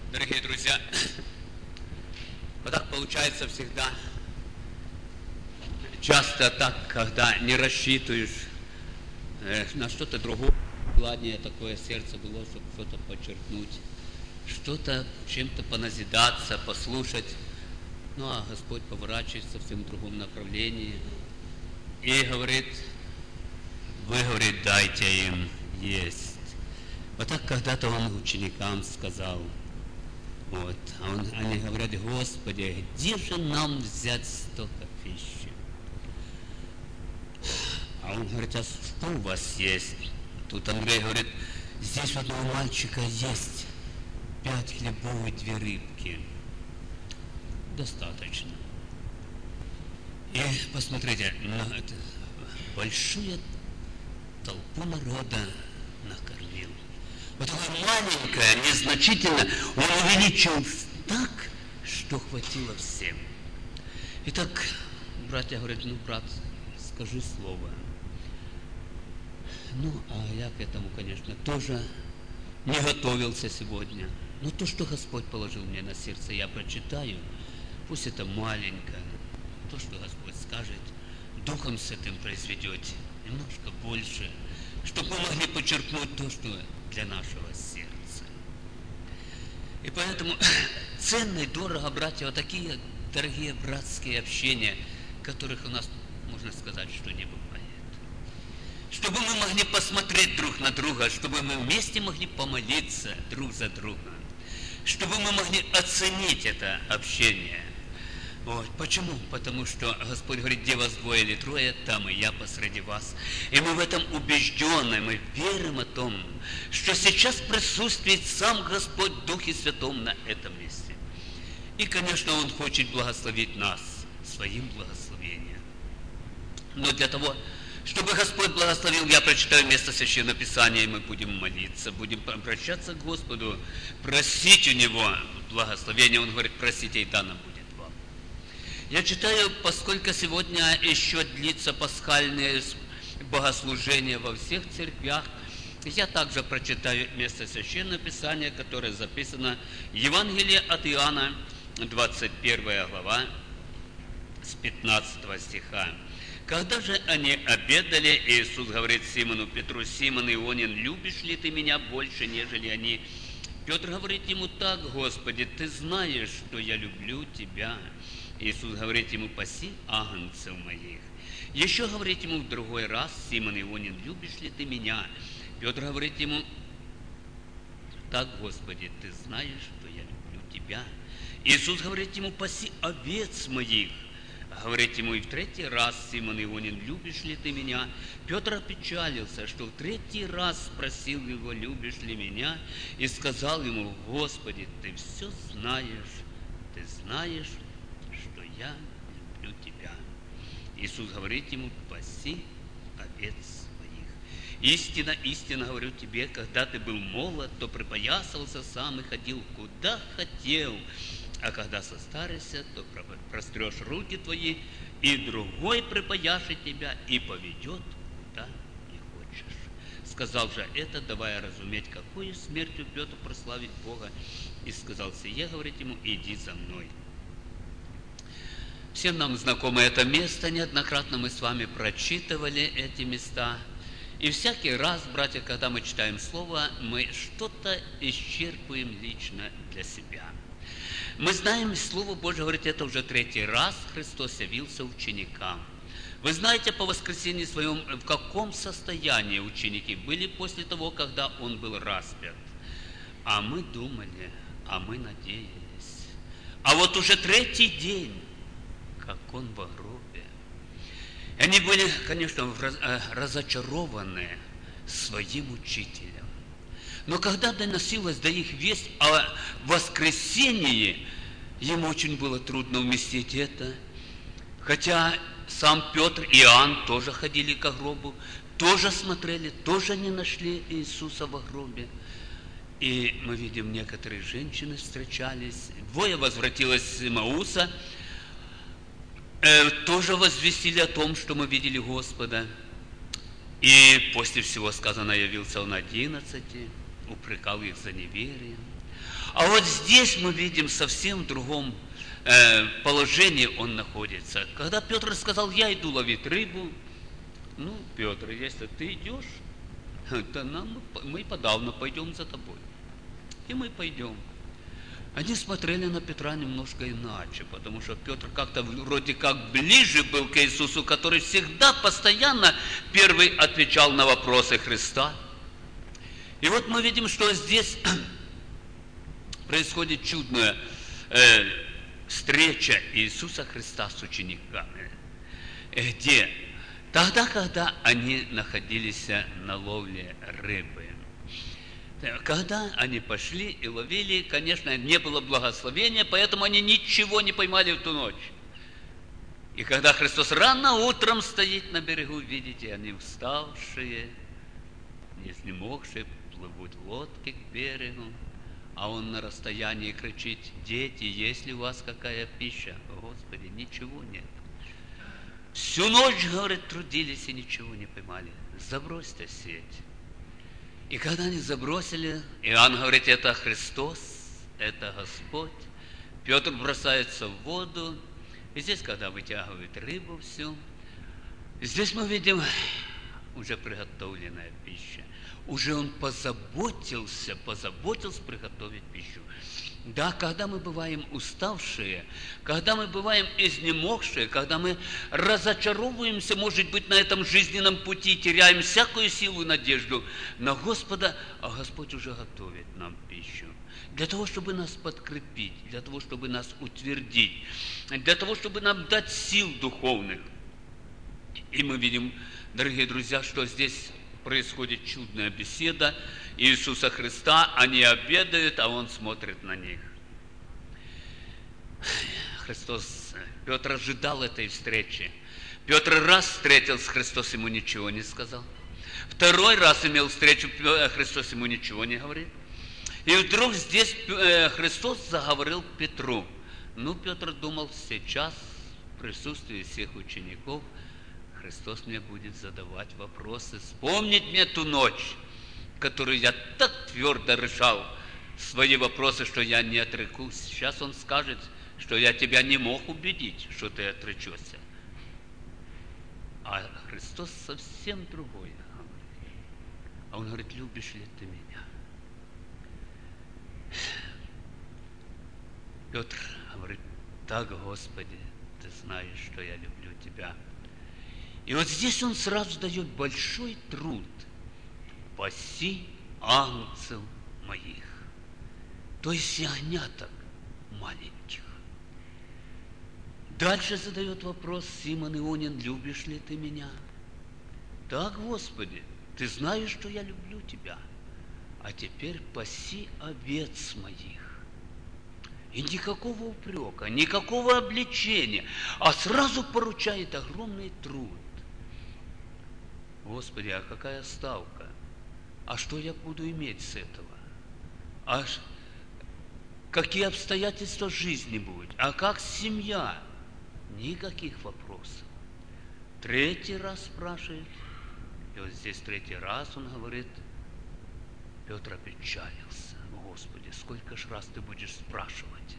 Дорогие друзья, вот так получается всегда. Часто так, когда не рассчитываешь на что-то другое, ладнее такое сердце было, чтобы что-то подчеркнуть, что-то чем-то поназидаться, послушать. Ну а Господь поворачивается в совсем другом направлении и говорит, вы, говорит, дайте им есть. Вот так когда-то Он ученикам сказал. Вот. Они говорят, Господи, где же нам взять столько пищи? А Он говорит, а что у вас есть? Тут Андрей говорит, здесь у одного мальчика есть 5 хлебов и 2 рыбки. Достаточно. И посмотрите, большую толпу народа накормил. Вот такое маленькое, незначительно, он увеличил так, что хватило всем. Итак, братья говорят, брат, скажи слово. А я к этому, конечно, тоже не готовился сегодня. Но то, что Господь положил мне на сердце, я прочитаю. Пусть это маленькое, то, что Господь скажет, Духом Святым произведете немножко больше, чтобы мы могли подчеркнуть то, что для нашего сердца. И поэтому ценно и дорого, братья, вот такие дорогие братские общения, которых у нас, можно сказать, что не бывает. Чтобы мы могли посмотреть друг на друга, чтобы мы вместе могли помолиться друг за друга, чтобы мы могли оценить это общение. Вот. Почему? Потому что Господь говорит, где вас 2 или 3, там и я посреди вас. И мы в этом убеждены, мы верим о том, что сейчас присутствует сам Господь в Духе Святом на этом месте. И, конечно, Он хочет благословить нас своим благословением. Но для того, чтобы Господь благословил, я прочитаю место Священного Писания, и мы будем молиться, будем обращаться к Господу, просить у Него благословения. Он говорит, просите, и дано будет вам. Я читаю, поскольку сегодня еще длится пасхальное богослужение во всех церквях, я также прочитаю место Священного Писания, которое записано в Евангелии от Иоанна, 21 глава, с 15 стиха. Когда же они обедали, Иисус говорит Симону Петру, Симон Ионин, любишь ли ты меня больше, нежели они? Петр говорит ему, так, Господи, ты знаешь, что я люблю тебя. Иисус говорит ему, паси агнцев моих. Еще говорит ему в другой раз, Симон Ионин, любишь ли ты меня? Петр говорит ему, так, Господи, ты знаешь, что я люблю тебя. Иисус говорит ему, паси овец моих. Говорит ему и в 3-й раз, Симон Ионин, любишь ли ты меня? Петр опечалился, что в 3-й раз спросил его, любишь ли меня? И сказал ему, Господи, ты все знаешь, ты знаешь, что я люблю тебя. Иисус говорит ему, паси овец своих. Истинно, истинно говорю тебе, когда ты был молод, то припоясался сам и ходил куда хотел. А когда состаришься, то прострешь руки твои, и другой припояшет тебя и поведет, куда не хочешь. Сказал же это, давая разуметь, какую смертью Петр прославить Бога, и сказал сие, говорит ему, иди за мной. Всем нам знакомо это место, неоднократно мы с вами прочитывали эти места. И всякий раз, братья, когда мы читаем Слово, мы что-то исчерпываем лично для себя. Мы знаем, Слово Божие говорит, это уже 3-й раз Христос явился ученикам. Вы знаете по воскресенье своем, в каком состоянии ученики были после того, когда Он был распят. А мы думали, а мы надеялись. А вот уже 3-й день, как Он во гробе. И они были, конечно, разочарованы своим учителем. Но когда доносилась до их весть о воскресении, ему очень было трудно уместить это. Хотя сам Петр и Иоанн тоже ходили к гробу, тоже смотрели, тоже не нашли Иисуса во гробе. И мы видим, некоторые женщины встречались, 2 возвратилось с Имауса, тоже возвестили о том, что мы видели Господа. И после всего сказано, явился Он 11. упрекал их за неверие. А вот здесь мы видим совсем в другом положении он находится. Когда Петр сказал: я иду ловить рыбу, ну, Петр, если ты идешь, то мы подавно пойдем за тобой. И мы пойдем. Они смотрели на Петра немножко иначе, потому что Петр как-то вроде как ближе был к Иисусу, который всегда, постоянно первый отвечал на вопросы Христа. И вот мы видим, что здесь происходит чудная встреча Иисуса Христа с учениками. Где? Тогда, когда они находились на ловле рыбы. Когда они пошли и ловили, конечно, не было благословения, поэтому они ничего не поймали в ту ночь. И когда Христос рано утром стоит на берегу, видите, они уставшие, не изнемогшие, плывут лодки к берегу, а он на расстоянии кричит: дети, есть ли у вас какая пища? Господи, ничего нет. Всю ночь, говорит, трудились и ничего не поймали. Забросьте сеть. И когда они забросили, Иоанн говорит: это Христос, это Господь. Петр бросается в воду. И здесь, когда вытягивает рыбу всю, здесь мы видим уже приготовленная пища. Уже он позаботился приготовить пищу. Да, когда мы бываем уставшие, когда мы бываем изнемогшие, когда мы разочаровываемся, может быть, на этом жизненном пути, теряем всякую силу и надежду на Господа, а Господь уже готовит нам пищу. Для того, чтобы нас подкрепить, для того, чтобы нас утвердить, для того, чтобы нам дать сил духовных. И мы видим, дорогие друзья, что здесь происходит чудная беседа Иисуса Христа. Они обедают, а Он смотрит на них. Петр ожидал этой встречи. Петр раз встретился, Христос ему ничего не сказал. Второй раз имел встречу, Христос ему ничего не говорит. И вдруг здесь Христос заговорил Петру. Ну, Петр думал, сейчас в присутствии всех учеников Христос мне будет задавать вопросы, вспомнить мне ту ночь, которую я так твердо решал свои вопросы, что я не отрекусь. Сейчас Он скажет, что я тебя не мог убедить, что ты отречешься. А Христос совсем другое говорит. А Он говорит: любишь ли ты меня? Петр говорит: так, Господи, ты знаешь, что я люблю тебя. И вот здесь он сразу дает большой труд: паси агнцев моих. То есть ягняток маленьких. Дальше задает вопрос Симон Ионин: любишь ли ты меня? Так, Господи, ты знаешь, что я люблю тебя. А теперь паси овец моих. И никакого упрека, никакого обличения, а сразу поручает огромный труд. Господи, а какая ставка? А что я буду иметь с этого? А какие обстоятельства жизни будут? А как семья? Никаких вопросов. Третий раз спрашивает. И вот здесь третий раз он говорит: Петр опечалился. Господи, сколько ж раз ты будешь спрашивать?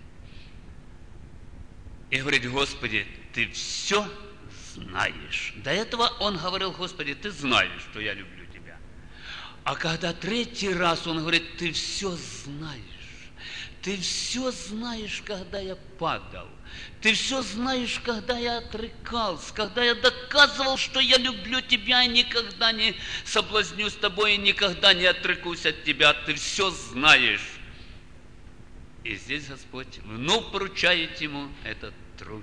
И говорит: Господи, ты все знаешь. До этого он говорил: Господи, ты знаешь, что я люблю тебя. А когда третий раз он говорит: ты все знаешь. Ты все знаешь, когда я падал. Ты все знаешь, когда я отрекался, когда я доказывал, что я люблю тебя и никогда не соблазнюсь тобой и никогда не отрекусь от тебя. Ты все знаешь. И здесь Господь вновь поручает ему этот труд.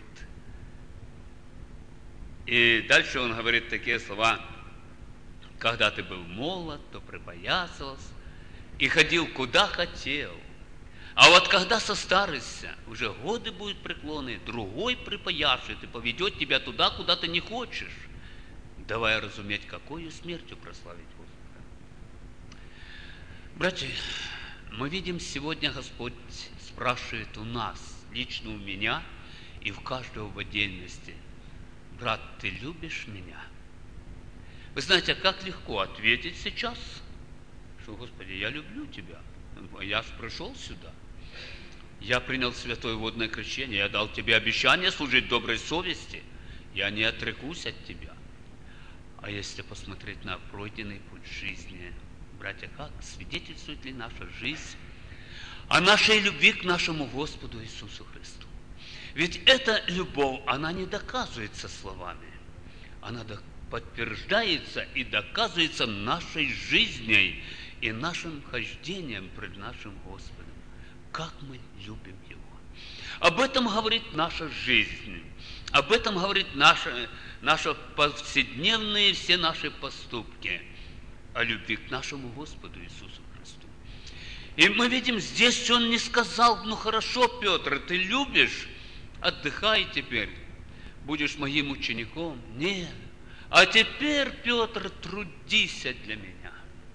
И дальше он говорит такие слова: когда ты был молод, то припоясывался и ходил куда хотел. А вот когда состаришься, уже годы будут преклонные, другой припояшет и поведет тебя туда, куда ты не хочешь, давая разуметь, какою смертью прославить Господа. Братья, мы видим, сегодня Господь спрашивает у нас, лично у меня и в каждого в отдельности: брат, ты любишь меня? Вы знаете, как легко ответить сейчас, что, Господи, я люблю Тебя. Я же пришел сюда. Я принял святое водное крещение. Я дал Тебе обещание служить доброй совести. Я не отрекусь от Тебя. А если посмотреть на пройденный путь жизни, братья, как свидетельствует ли наша жизнь о нашей любви к нашему Господу Иисусу Христу? Ведь эта любовь, она не доказывается словами. Она подтверждается и доказывается нашей жизнью и нашим хождением пред нашим Господом. Как мы любим Его. Об этом говорит наша жизнь. Об этом говорит наши повседневные все наши поступки. О любви к нашему Господу Иисусу Христу. И мы видим, здесь Он не сказал, ну хорошо, Петр, ты любишь, отдыхай теперь, будешь моим учеником. Нет. А теперь, Петр, трудись для меня.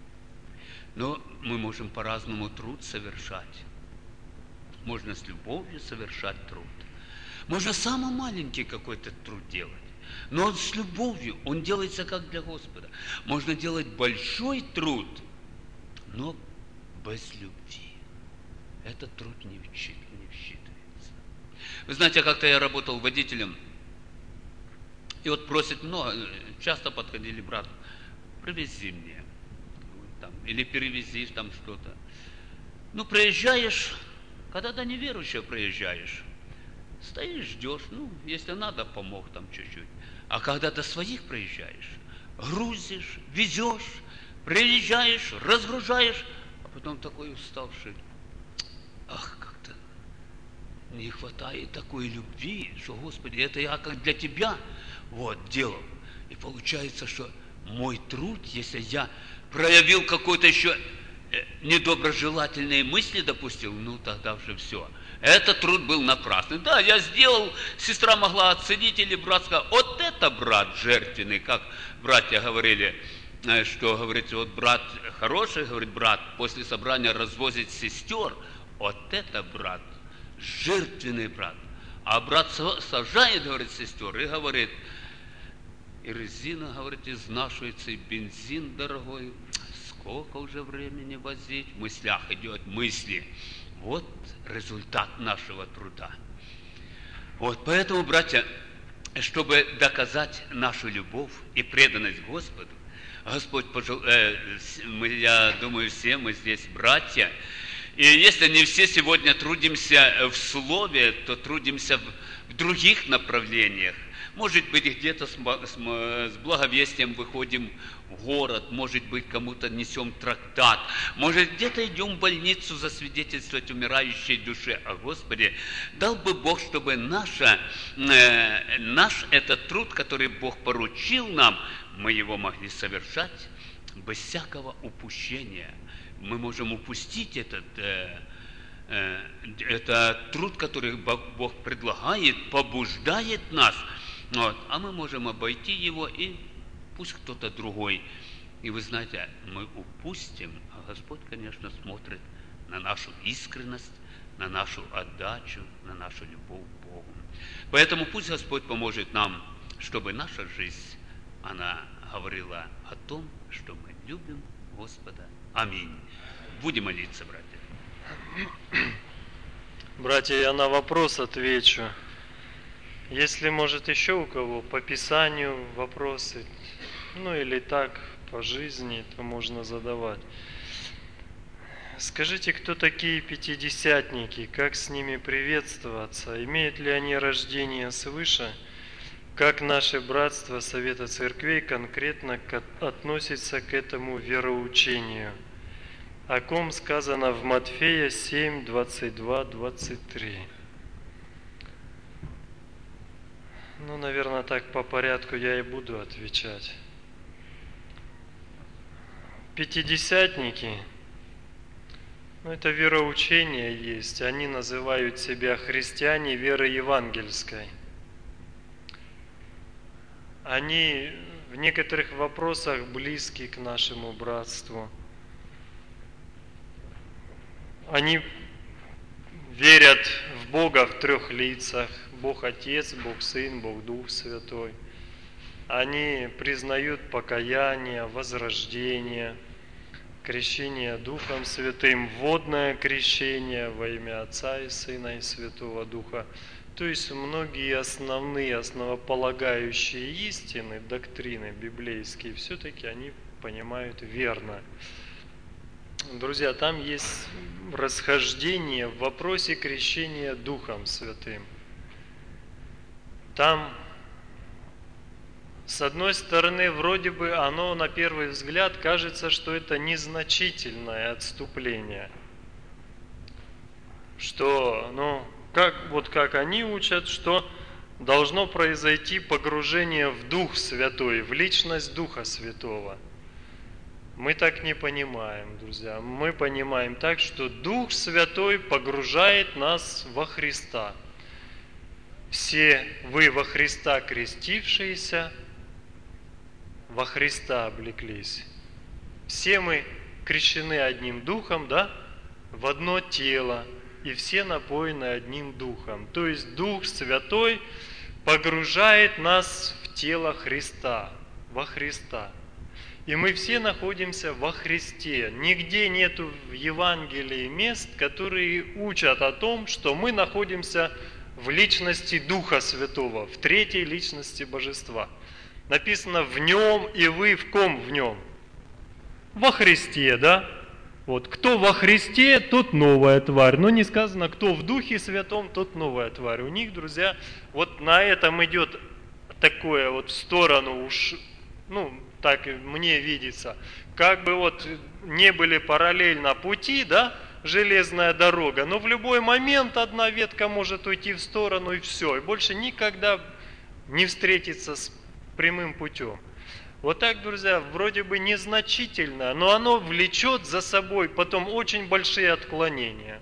Но мы можем по-разному труд совершать. Можно с любовью совершать труд. Можно самый маленький какой-то труд делать. Но он с любовью, он делается как для Господа. Можно делать большой труд, но без любви. Этот труд не считывается. Вы знаете, как-то я работал водителем, и вот просит много, часто подходили, брат, привези мне, там, или перевези там что-то. Ну, приезжаешь, когда до неверующего приезжаешь, стоишь, ждешь, ну, если надо, помог там чуть-чуть. А когда до своих приезжаешь, грузишь, везешь, приезжаешь, разгружаешь, а потом такой уставший. Ах, как-то не хватает такой любви, что, Господи, это я как для Тебя вот делал. И получается, что мой труд, если я проявил какой-то еще недоброжелательные мысли допустил, ну тогда уже все. Этот труд был напрасный. Да, я сделал, сестра могла оценить, или брат сказал, вот это брат жертвенный, как братья говорили, что, говорит, вот брат хороший, говорит, брат после собрания развозит сестер, вот это брат, жертвенный брат. А брат сажает, говорит, сестер, и говорит, и резина, говорит, изнашивается, и бензин дорогой, сколько уже времени возить, в мыслях идет мысли. Вот результат нашего труда. Вот, поэтому, братья, чтобы доказать нашу любовь и преданность Господу, Господь, я думаю, все мы здесь братья, и если не все сегодня трудимся в слове, то трудимся в других направлениях. Может быть, где-то с благовестием выходим в город, может быть, кому-то несем трактат, может, где-то идем в больницу засвидетельствовать умирающей душе. А, Господи, дал бы Бог, чтобы наш этот труд, который Бог поручил нам, мы его могли совершать без всякого упущения. Мы можем упустить этот труд, который Бог предлагает, побуждает нас, вот, а мы можем обойти его, и пусть кто-то другой. И вы знаете, мы упустим, а Господь, конечно, смотрит на нашу искренность, на нашу отдачу, на нашу любовь к Богу. Поэтому пусть Господь поможет нам, чтобы наша жизнь, она говорила о том, что мы любим Господа. Аминь. Будем молиться, братья. Братья, я на вопрос отвечу. Если, может, еще у кого по Писанию вопросы, ну или так, по жизни, то можно задавать. Скажите, кто такие пятидесятники, как с ними приветствоваться, имеют ли они рождение свыше, как наше братство Совета Церквей конкретно относится к этому вероучению, о ком сказано в Матфея 7, 22, 23. Ну, наверное, так по порядку я и буду отвечать. Пятидесятники, ну, это вероучение есть, они называют себя христиане веры евангельской. Они в некоторых вопросах близки к нашему братству. Они верят в Бога в трех лицах. Бог Отец, Бог Сын, Бог Дух Святой. Они признают покаяние, возрождение. крещение Духом Святым, водное крещение во имя Отца и Сына и Святого Духа. То есть многие основные, основополагающие истины, доктрины библейские, все-таки они понимают верно. Друзья, там есть расхождение в вопросе крещения Духом Святым. Там, с одной стороны, вроде бы оно на первый взгляд кажется, что это незначительное отступление. Что, как они учат, что должно произойти погружение в Дух Святой, в личность Духа Святого. Мы так не понимаем, друзья. Мы понимаем так, что Дух Святой погружает нас во Христа. Все вы во Христа крестившиеся, во Христа облеклись. Все мы крещены одним Духом, да, в одно тело, и все напоены одним Духом. То есть Дух Святой погружает нас в тело Христа, во Христа. И мы все находимся во Христе. Нигде нету в Евангелии мест, которые учат о том, что мы находимся в личности Духа Святого, в третьей личности Божества. Написано «в Нем» и вы в ком в Нем? Во Христе, да? Вот, кто во Христе, тот новая тварь. Но не сказано, кто в Духе Святом, тот новая тварь. У них, друзья, вот на этом идет такое вот в сторону уж, так мне видится, как бы вот не были параллельно пути, да, железная дорога, но в любой момент одна ветка может уйти в сторону и все, и больше никогда не встретиться с прямым путем. Вот так, друзья, вроде бы незначительно, но оно влечет за собой потом очень большие отклонения.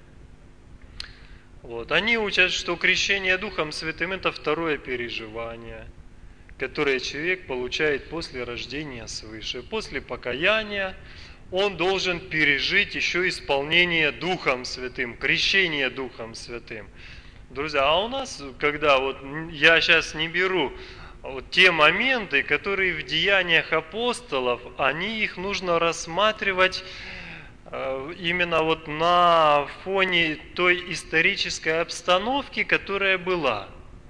Вот. Они учат, что крещение Духом Святым – это второе переживание, которое человек получает после рождения свыше. После покаяния он должен пережить еще исполнение Духом Святым, крещение Духом Святым. Друзья, а у нас, когда вот я сейчас не беру вот те моменты, которые в деяниях апостолов, их нужно рассматривать именно вот на фоне той исторической обстановки, которая была.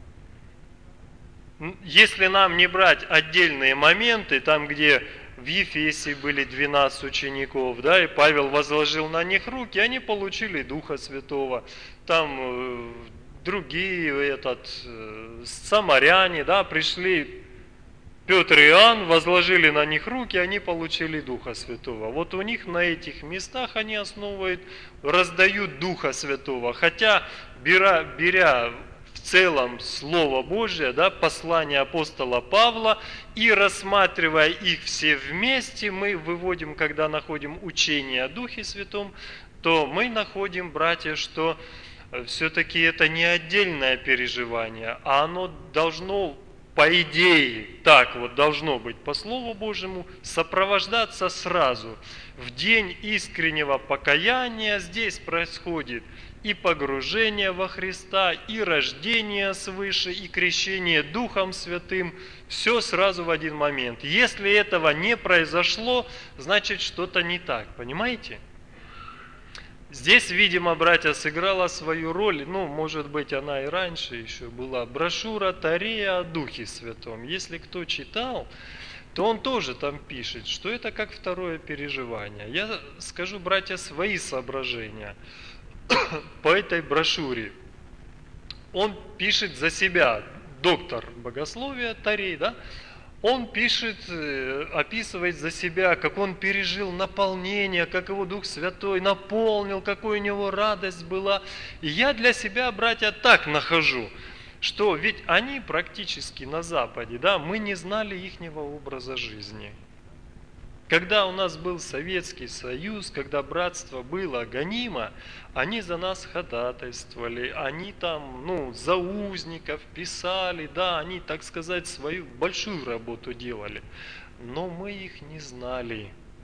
Если нам не брать отдельные моменты, там, где в Ефесе были 12 учеников, да, и Павел возложил на них руки, они получили Духа Святого. Там другие, самаряне, да, пришли, Петр и Иоанн, возложили на них руки, они получили Духа Святого. Вот у них на этих местах они основывают, раздают Духа Святого. Хотя, беря в целом Слово Божие, да, послание апостола Павла, и рассматривая их все вместе, мы выводим, когда находим учение о Духе Святом, то мы находим, братья, что все-таки это не отдельное переживание, а оно должно, по идее, так вот должно быть по Слову Божьему, сопровождаться сразу. В день искреннего покаяния здесь происходит и погружение во Христа, и рождение свыше, и крещение Духом Святым. Все сразу в один момент. Если этого не произошло, значит что-то не так. Понимаете? Здесь, видимо, братья, сыграла свою роль, может быть, она и раньше еще была, брошюра Тарея о Духе Святом. Если кто читал, то он тоже там пишет, что это как второе переживание. Я скажу, братья, свои соображения по этой брошюре. Он пишет за себя, доктор богословия Тарей, да? Он пишет, описывает за себя, как он пережил наполнение, как его Дух Святой наполнил, какой у него радость была. И я для себя, братья, так нахожу, что ведь они практически на Западе, да, мы не знали ихнего образа жизни. Когда у нас был Советский Союз, когда братство было гонимо, они за нас ходатайствовали, они там, за узников писали, да, они, так сказать, свою большую работу делали. Но мы их не знали.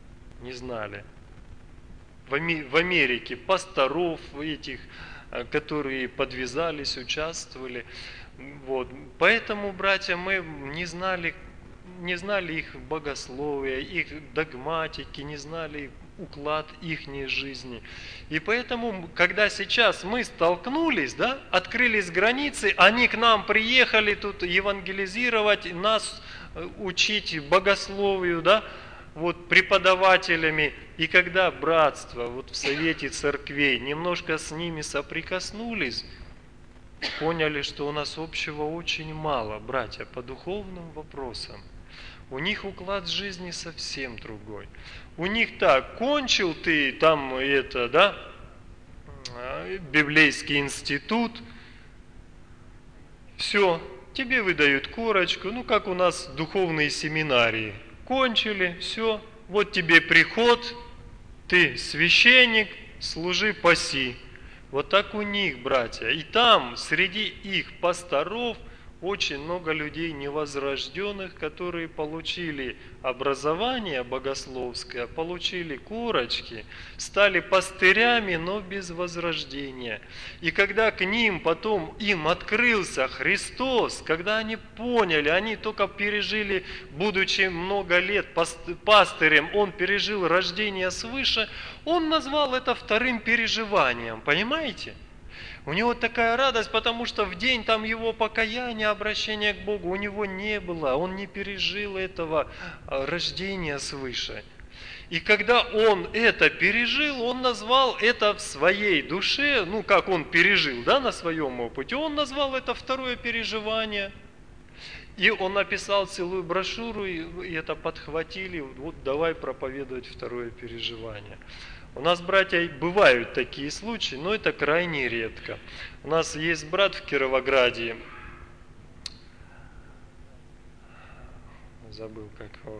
В Америке пасторов этих, которые подвязались, участвовали. Вот. Поэтому, братья, мы не знали их богословия, их догматики, не знали уклад ихней жизни. И поэтому, когда сейчас мы столкнулись, да, открылись границы, они к нам приехали тут евангелизировать, нас учить богословию, да, вот преподавателями. И когда братство вот в Совете Церквей немножко с ними соприкоснулись, поняли, что у нас общего очень мало, братья, по духовным вопросам. У них уклад жизни совсем другой. У них так, кончил ты там это, да, библейский институт, все, тебе выдают корочку, ну как у нас духовные семинарии. Кончили, все, вот тебе приход, ты священник, служи, паси. Вот так у них, братья. И там, среди их пасторов, очень много людей невозрожденных, которые получили образование богословское, получили корочки, стали пастырями, но без возрождения. И когда к ним потом им открылся Христос, когда они поняли, они только пережили, будучи много лет пастырем, он пережил рождение свыше, он назвал это вторым переживанием, понимаете? У него такая радость, потому что в день там его покаяния, обращения к Богу у него не было, он не пережил этого рождения свыше. И когда он это пережил, он назвал это в своей душе, ну как он пережил, да, на своем опыте, он назвал это второе переживание. И он написал целую брошюру, и это подхватили, вот давай проповедовать второе переживание. У нас, братья, бывают такие случаи, но это крайне редко. У нас есть брат в Кировограде, забыл как его,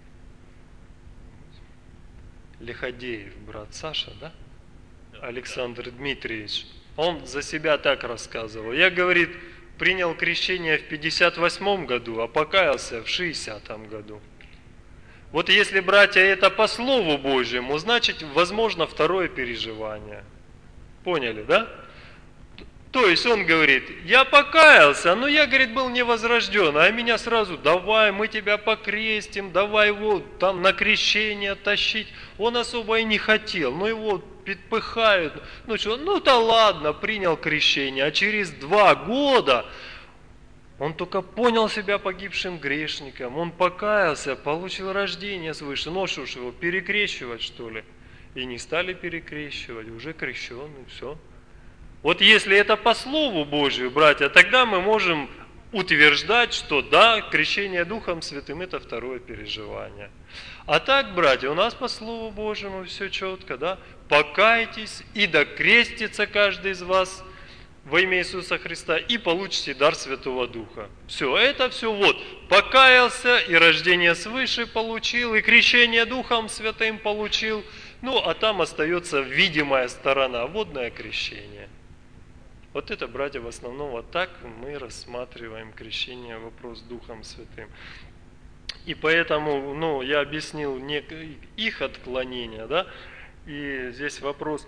Лиходеев, брат Саша, да? Александр Дмитриевич. Он за себя так рассказывал. Я, говорит, принял крещение в 58 году, а покаялся в 60 году. Вот если, братья, это по Слову Божьему, значит, возможно, второе переживание. Поняли, да? То есть он говорит, я покаялся, но я, говорит, был невозрожден, а меня сразу, давай, мы тебя покрестим, давай его там на крещение тащить. Он особо и не хотел, но его подпыхают. Ну что, ну-то ладно, принял крещение, а через 2 года... Он только понял себя погибшим грешником, он покаялся, получил рождение свыше. Ну что ж его, перекрещивать что ли? И не стали перекрещивать, уже крещенный, все. Вот если это по Слову Божию, братья, тогда мы можем утверждать, что да, крещение Духом Святым это второе переживание. А так, братья, у нас по Слову Божьему все четко, да? Покайтесь и докрестится каждый из вас во имя Иисуса Христа, и получите дар Святого Духа. Все, это все вот, покаялся, и рождение свыше получил, и крещение Духом Святым получил, ну, а там остается видимая сторона, водное крещение. Вот это, братья, в основном вот так мы рассматриваем крещение, вопрос Духом Святым. И поэтому, ну, я объяснил их отклонения, да, и здесь вопрос...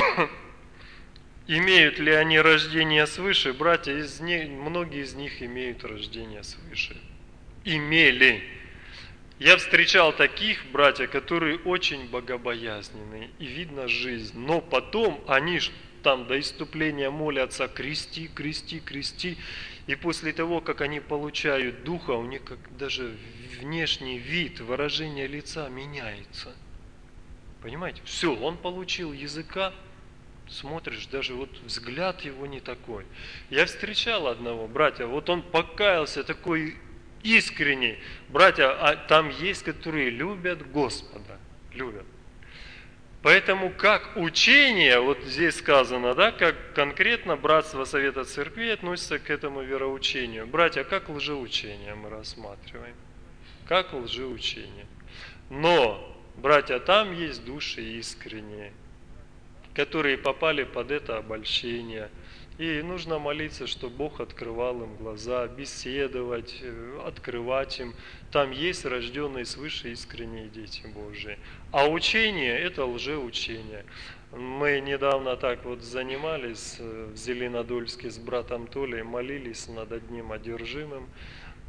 Имеют ли они рождение свыше? Братья, многие из них имеют рождение свыше. Имели. Я встречал таких, братья, которые очень богобоязненные, и видно жизнь. Но потом они там до исступления молятся крести, крести, крести. И после того, как они получают Духа, у них как даже внешний вид, выражение лица меняется. Понимаете? Все, он получил языка. Смотришь, даже вот взгляд его не такой. Я встречал одного, братья, вот он покаялся, такой искренний. Братья, а там есть, которые любят Господа, любят. Поэтому как учение, вот здесь сказано, да, как конкретно Братство Совета Церквей относится к этому вероучению. Братья, как лжеучение мы рассматриваем. Как лжеучение. Но, братья, там есть души искренние, которые попали под это обольщение. И нужно молиться, чтобы Бог открывал им глаза, беседовать, открывать им. Там есть рожденные свыше искренние дети Божии. А учение – это лжеучение. Мы недавно так вот занимались в Зеленодольске с братом Толей, молились над одним одержимым.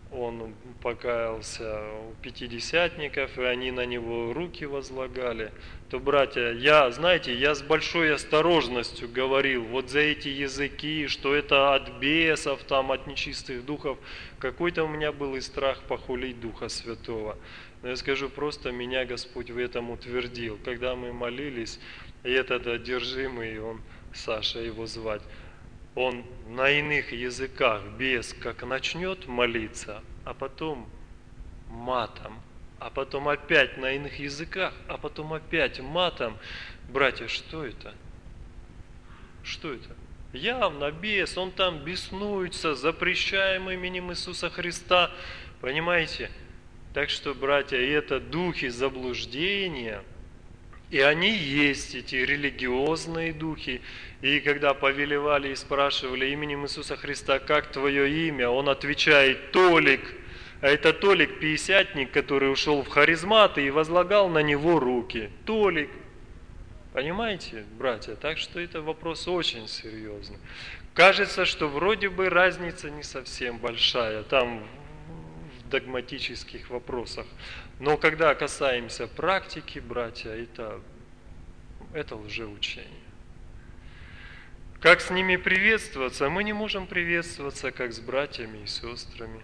он покаялся у пятидесятников, и они на него руки возлагали, то, братья, я с большой осторожностью говорил вот за эти языки, что это от бесов, там, от нечистых духов. Какой-то у меня был и страх похулить Духа Святого. Но я скажу, просто меня Господь в этом утвердил. Когда мы молились, и этот одержимый, Саша его звать, он на иных языках, бес, как начнет молиться, а потом матом, а потом опять на иных языках, а потом опять матом. Братья, что это? Что это? Явно бес, он там беснуется, запрещаем именем Иисуса Христа. Понимаете? Так что, братья, это духи заблуждения, и они есть, эти религиозные духи. И когда повелевали и спрашивали именем Иисуса Христа, как твое имя, он отвечает: Толик. А это Толик, пятидесятник, который ушел в харизматы и возлагал на него руки. Толик. Понимаете, братья? Так что это вопрос очень серьезный. Кажется, что вроде бы разница не совсем большая там в догматических вопросах. Но когда касаемся практики, братья, это лжеучение. Как с ними приветствоваться? Мы не можем приветствоваться, как с братьями и сестрами.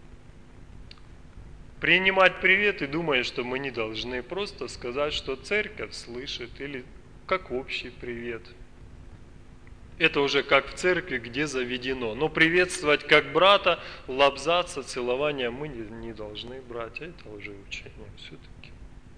Принимать привет и думая, что мы не должны просто сказать, что церковь слышит, или как общий привет. Это уже как в церкви, где заведено. Но приветствовать как брата, лобзаться, целования мы не должны, братья. Это лжеучение все-таки.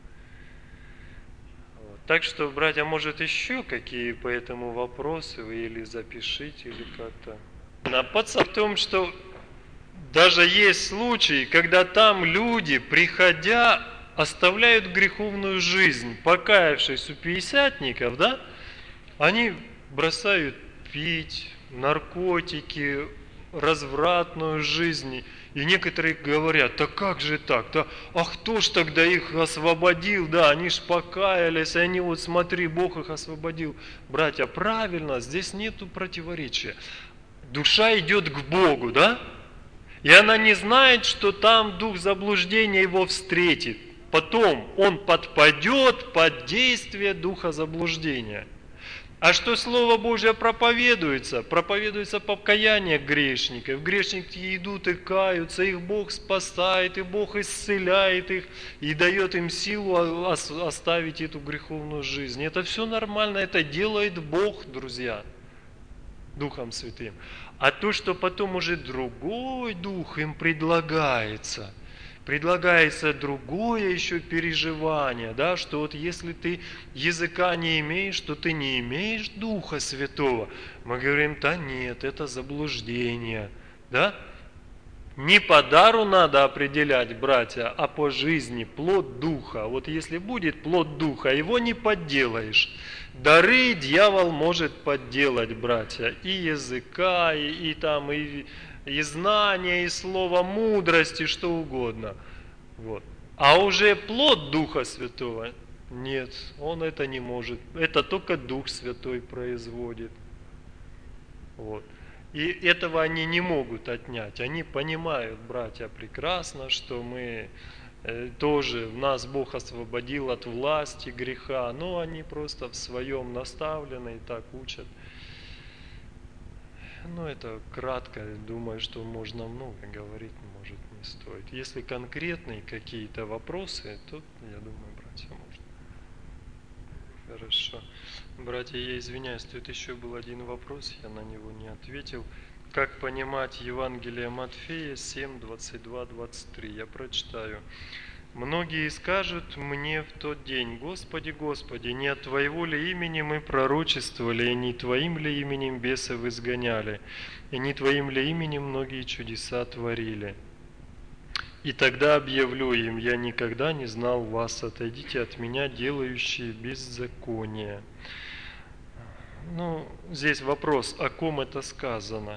Так что, братья, может еще какие по этому вопросы вы или запишите, или как-то. Подсоб в том, что даже есть случаи, когда там люди, приходя, оставляют греховную жизнь, покаявшись у пятидесятников, да, они бросают пить, наркотики, развратную жизнь. И некоторые говорят: да как же так? Да, а кто ж тогда их освободил? Да, они ж покаялись, они вот смотри, Бог их освободил. Братья, правильно, здесь нету противоречия. Душа идет к Богу, да? И она не знает, что там дух заблуждения его встретит. Потом он подпадет под действие духа заблуждения. А что Слово Божье проповедуется? Проповедуется покаяние грешников. Грешники идут и каются, их Бог спасает, и Бог исцеляет их, и дает им силу оставить эту греховную жизнь. Это все нормально, это делает Бог, друзья, Духом Святым. А то, что потом уже другой дух им предлагается другое еще переживание, да, что вот если ты языка не имеешь, то ты не имеешь Духа Святого. Мы говорим: да нет, это заблуждение, да. Не по дару надо определять, братья, а по жизни, плод Духа. Вот если будет плод Духа, его не подделаешь. Дары дьявол может подделать, братья, и языка, и знания, и слова мудрости, что угодно. Вот. А уже плод Духа Святого, нет, он это не может. Это только Дух Святой производит. Вот. И этого они не могут отнять. Они понимают, братья, прекрасно, что мы тоже, нас Бог освободил от власти греха, но они просто в своем наставлены и так учат. Ну, это кратко, думаю, что можно много говорить, может, не стоит. Если конкретные какие-то вопросы, то, я думаю, братья, можно. Хорошо. Братья, я извиняюсь, тут еще был один вопрос, я на него не ответил. Как понимать Евангелие Матфея 7, 22, 23? Я прочитаю. «Многие скажут мне в тот день: Господи, Господи, не от Твоего ли имени мы пророчествовали, и не Твоим ли именем бесов изгоняли, и не Твоим ли именем многие чудеса творили? И тогда объявлю им: я никогда не знал вас, отойдите от меня, делающие беззаконие». Ну, здесь вопрос, о ком это сказано.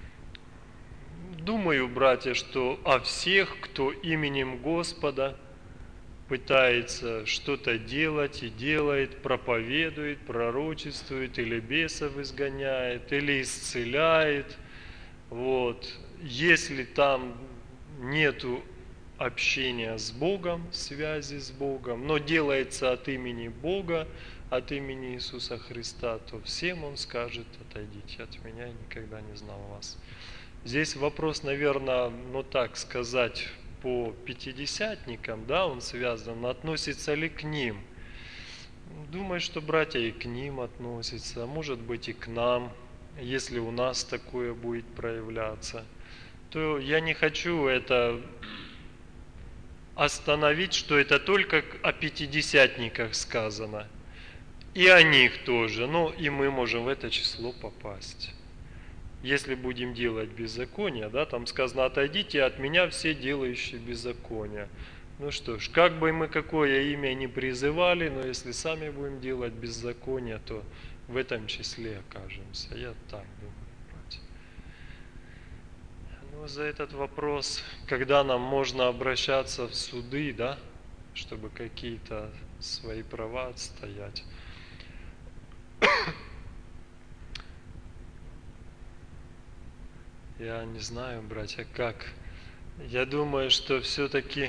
Думаю, братья, что о всех, кто именем Господа пытается что-то делать и делает, проповедует, пророчествует, или бесов изгоняет, или исцеляет. Вот. Если там нету общения с Богом, связи с Богом, но делается от имени Бога, от имени Иисуса Христа, то всем Он скажет: отойдите от меня, я никогда не знал вас. Здесь вопрос, наверное, так сказать, по пятидесятникам, да, он связан, относится ли к ним. Думаю, что братья и к ним относятся, а может быть и к нам, если у нас такое будет проявляться. То я не хочу это остановить, что это только о пятидесятниках сказано. И о них тоже, но и мы можем в это число попасть. Если будем делать беззаконие, да, там сказано: отойдите от меня все делающие беззаконие. Ну что ж, как бы мы какое имя ни призывали, но если сами будем делать беззаконие, то в этом числе окажемся. Я так думаю, братья. Ну, за этот вопрос, когда нам можно обращаться в суды, да, чтобы какие-то свои права отстоять. Я не знаю, братья, как. Я думаю, что все-таки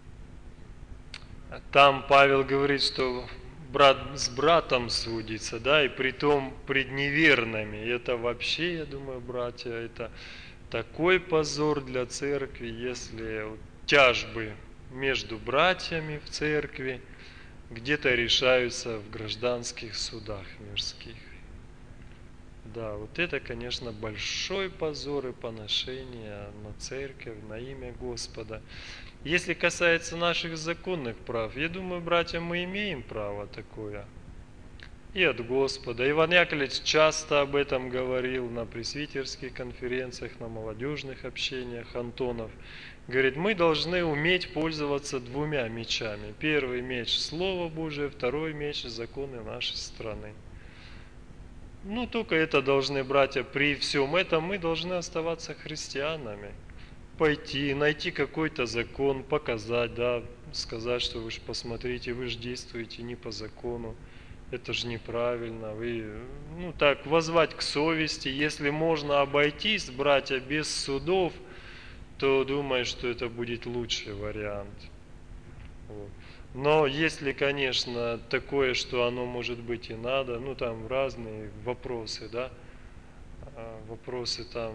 там Павел говорит, что брат с братом судится, да, и притом пред неверными. Это вообще, я думаю, братья, это такой позор для церкви, если тяжбы между братьями в церкви где-то решаются в гражданских судах мирских. Да, вот это, конечно, большой позор и поношение на церковь, на имя Господа. Если касается наших законных прав, я думаю, братья, мы имеем право такое и от Господа. Иван Яковлевич часто об этом говорил на пресвитерских конференциях, на молодежных общениях Антонов. Говорит, мы должны уметь пользоваться двумя мечами. Первый меч – Слово Божие, второй меч – законы нашей страны. Ну, только это должны, братья, при всем этом мы должны оставаться христианами. Пойти, найти какой-то закон, показать, да, сказать, что вы же посмотрите, вы же действуете не по закону. Это же неправильно. Вы, так, воззвать к совести. Если можно обойтись, братья, без судов, то думаю, что это будет лучший вариант. Вот. Но если, конечно, такое, что оно может быть и надо, там разные вопросы, да, вопросы там,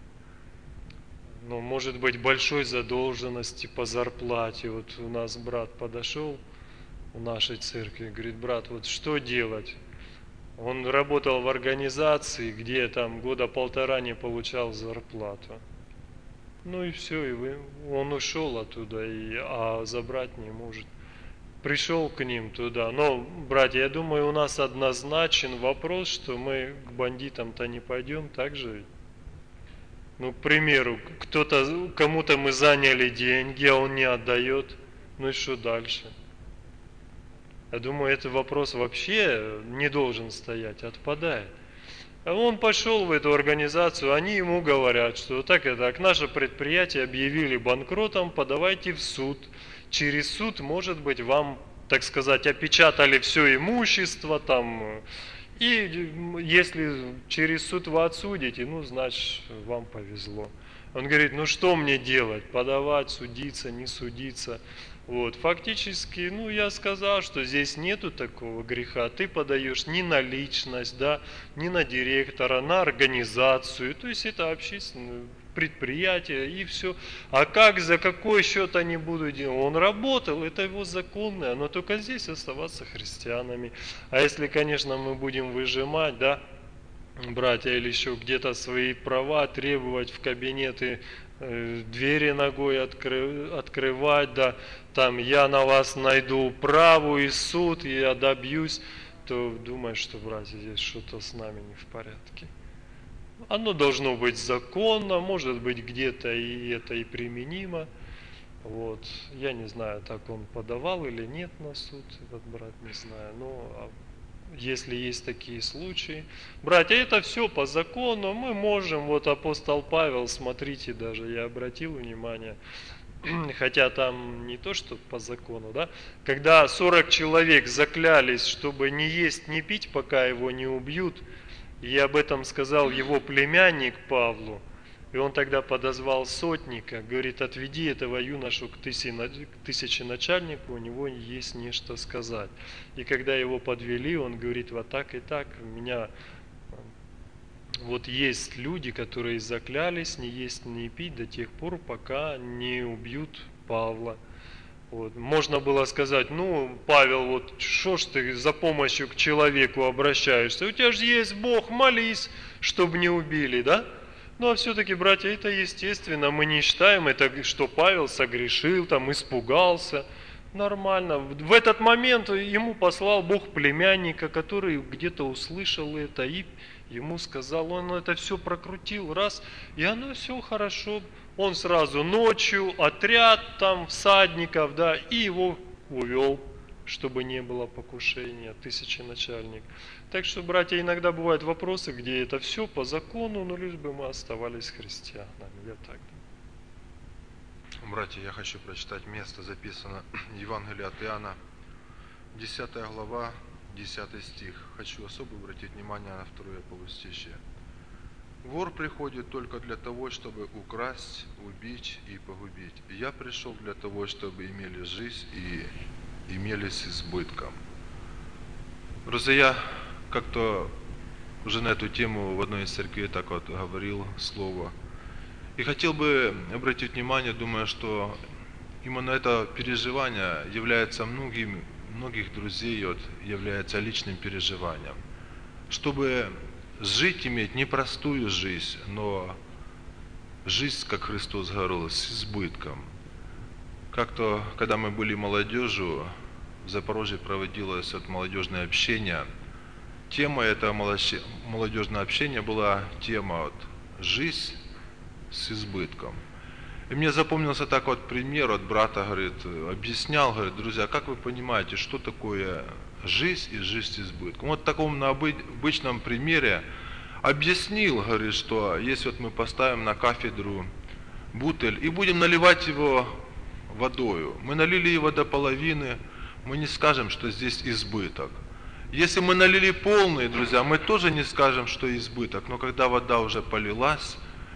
может быть, большой задолженности по зарплате. Вот у нас брат подошел в нашей церкви, говорит, брат, вот что делать? Он работал в организации, где там года полтора не получал зарплату. Ну и все, он ушел оттуда, а забрать не может. Пришел к ним туда. Но, братья, я думаю, у нас однозначен вопрос, что мы к бандитам-то не пойдем, так же? К примеру, кому-то мы заняли деньги, а он не отдает. Ну и что дальше? Я думаю, этот вопрос вообще не должен стоять, отпадает. А он пошел в эту организацию, они ему говорят, что так и так, наше предприятие объявили банкротом, подавайте в суд. Через суд, может быть, вам, так сказать, опечатали все имущество там, и если через суд вы отсудите, значит, вам повезло. Он говорит, что мне делать, подавать, судиться, не судиться? Вот, фактически, я сказал, что здесь нету такого греха. Ты подаешь не на личность, да, не на директора, на организацию. То есть это общественное предприятие и все. А за какой счет они будут делать? Он работал, это его законное, но только здесь оставаться христианами. А если, конечно, мы будем выжимать, да, братья, или еще где-то свои права требовать в кабинеты, двери ногой открывать, да, там я на вас найду управу и суд, и я добьюсь, то думаешь, что, братья, здесь что-то с нами не в порядке. Оно должно быть законно, может быть, где-то и это и применимо. Вот. Я не знаю, так он подавал или нет на суд, этот брат, не знаю, но если есть такие случаи. Братья, это все по закону, мы можем, вот апостол Павел, смотрите, даже я обратил внимание, хотя там не то, что по закону, да, когда 40 человек заклялись, чтобы не есть, не пить, пока его не убьют, и об этом сказал его племянник Павлу, И он тогда подозвал сотника, говорит, отведи этого юношу к тысяченачальнику, у него есть нечто сказать. И когда его подвели, он говорит, вот так и так, у меня вот есть люди, которые заклялись не есть, не пить до тех пор, пока не убьют Павла. Вот. Можно было сказать, ну, Павел, вот что ж ты за помощью к человеку обращаешься? У тебя же есть Бог, молись, чтобы не убили, да? Ну, а все-таки, братья, это естественно, мы не считаем это, что Павел согрешил, там, испугался. Нормально. В этот момент ему послал Бог племянника, который где-то услышал это и ему сказал, он это все прокрутил, раз, и оно все хорошо. Он сразу ночью, отряд там всадников, да, и его увел, чтобы не было покушения, тысяченачальник. Так что, братья, иногда бывают вопросы, где это все по закону, но лишь бы мы оставались христианами. Я так. Братья, я хочу прочитать место, записано в Евангелии от Иоанна, 10 глава, 10 стих. Хочу особо обратить внимание на второе полустишье. Вор приходит только для того, чтобы украсть, убить и погубить. Я пришел для того, чтобы имели жизнь и имели с избытком. Друзья, я как-то уже на эту тему в одной из церквей так вот говорил слово. И хотел бы обратить внимание, думаю, что именно это переживание является многих друзей, вот, является личным переживанием. Чтобы жить, иметь непростую жизнь, но жизнь, как Христос говорил, с избытком. Как-то, когда мы были молодежью, в Запорожье проводилось вот молодежное общение. Тема этого молодежного общения была тема вот, «Жизнь с избытком». И мне запомнился так вот пример от брата, говорит, объяснял, говорит, друзья, как вы понимаете, что такое жизнь и жизнь с избытком? Вот в таком на обычном примере объяснил, говорит, что если вот мы поставим на кафедру бутыль и будем наливать его водою, мы налили его до половины, мы не скажем, что здесь избыток. Если мы налили полный, друзья, мы тоже не скажем, что избыток, но когда вода уже полилась,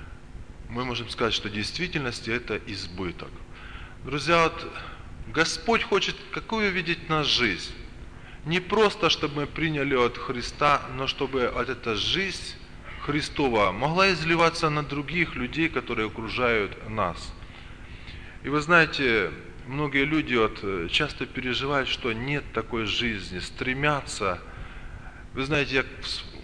мы можем сказать, что в действительности это избыток. Друзья, вот Господь хочет какую видеть нас жизнь. Не просто, чтобы мы приняли от Христа, но чтобы вот эта жизнь Христова могла изливаться на других людей, которые окружают нас. И вы знаете, многие люди вот часто переживают, что нет такой жизни, стремятся. Вы знаете, я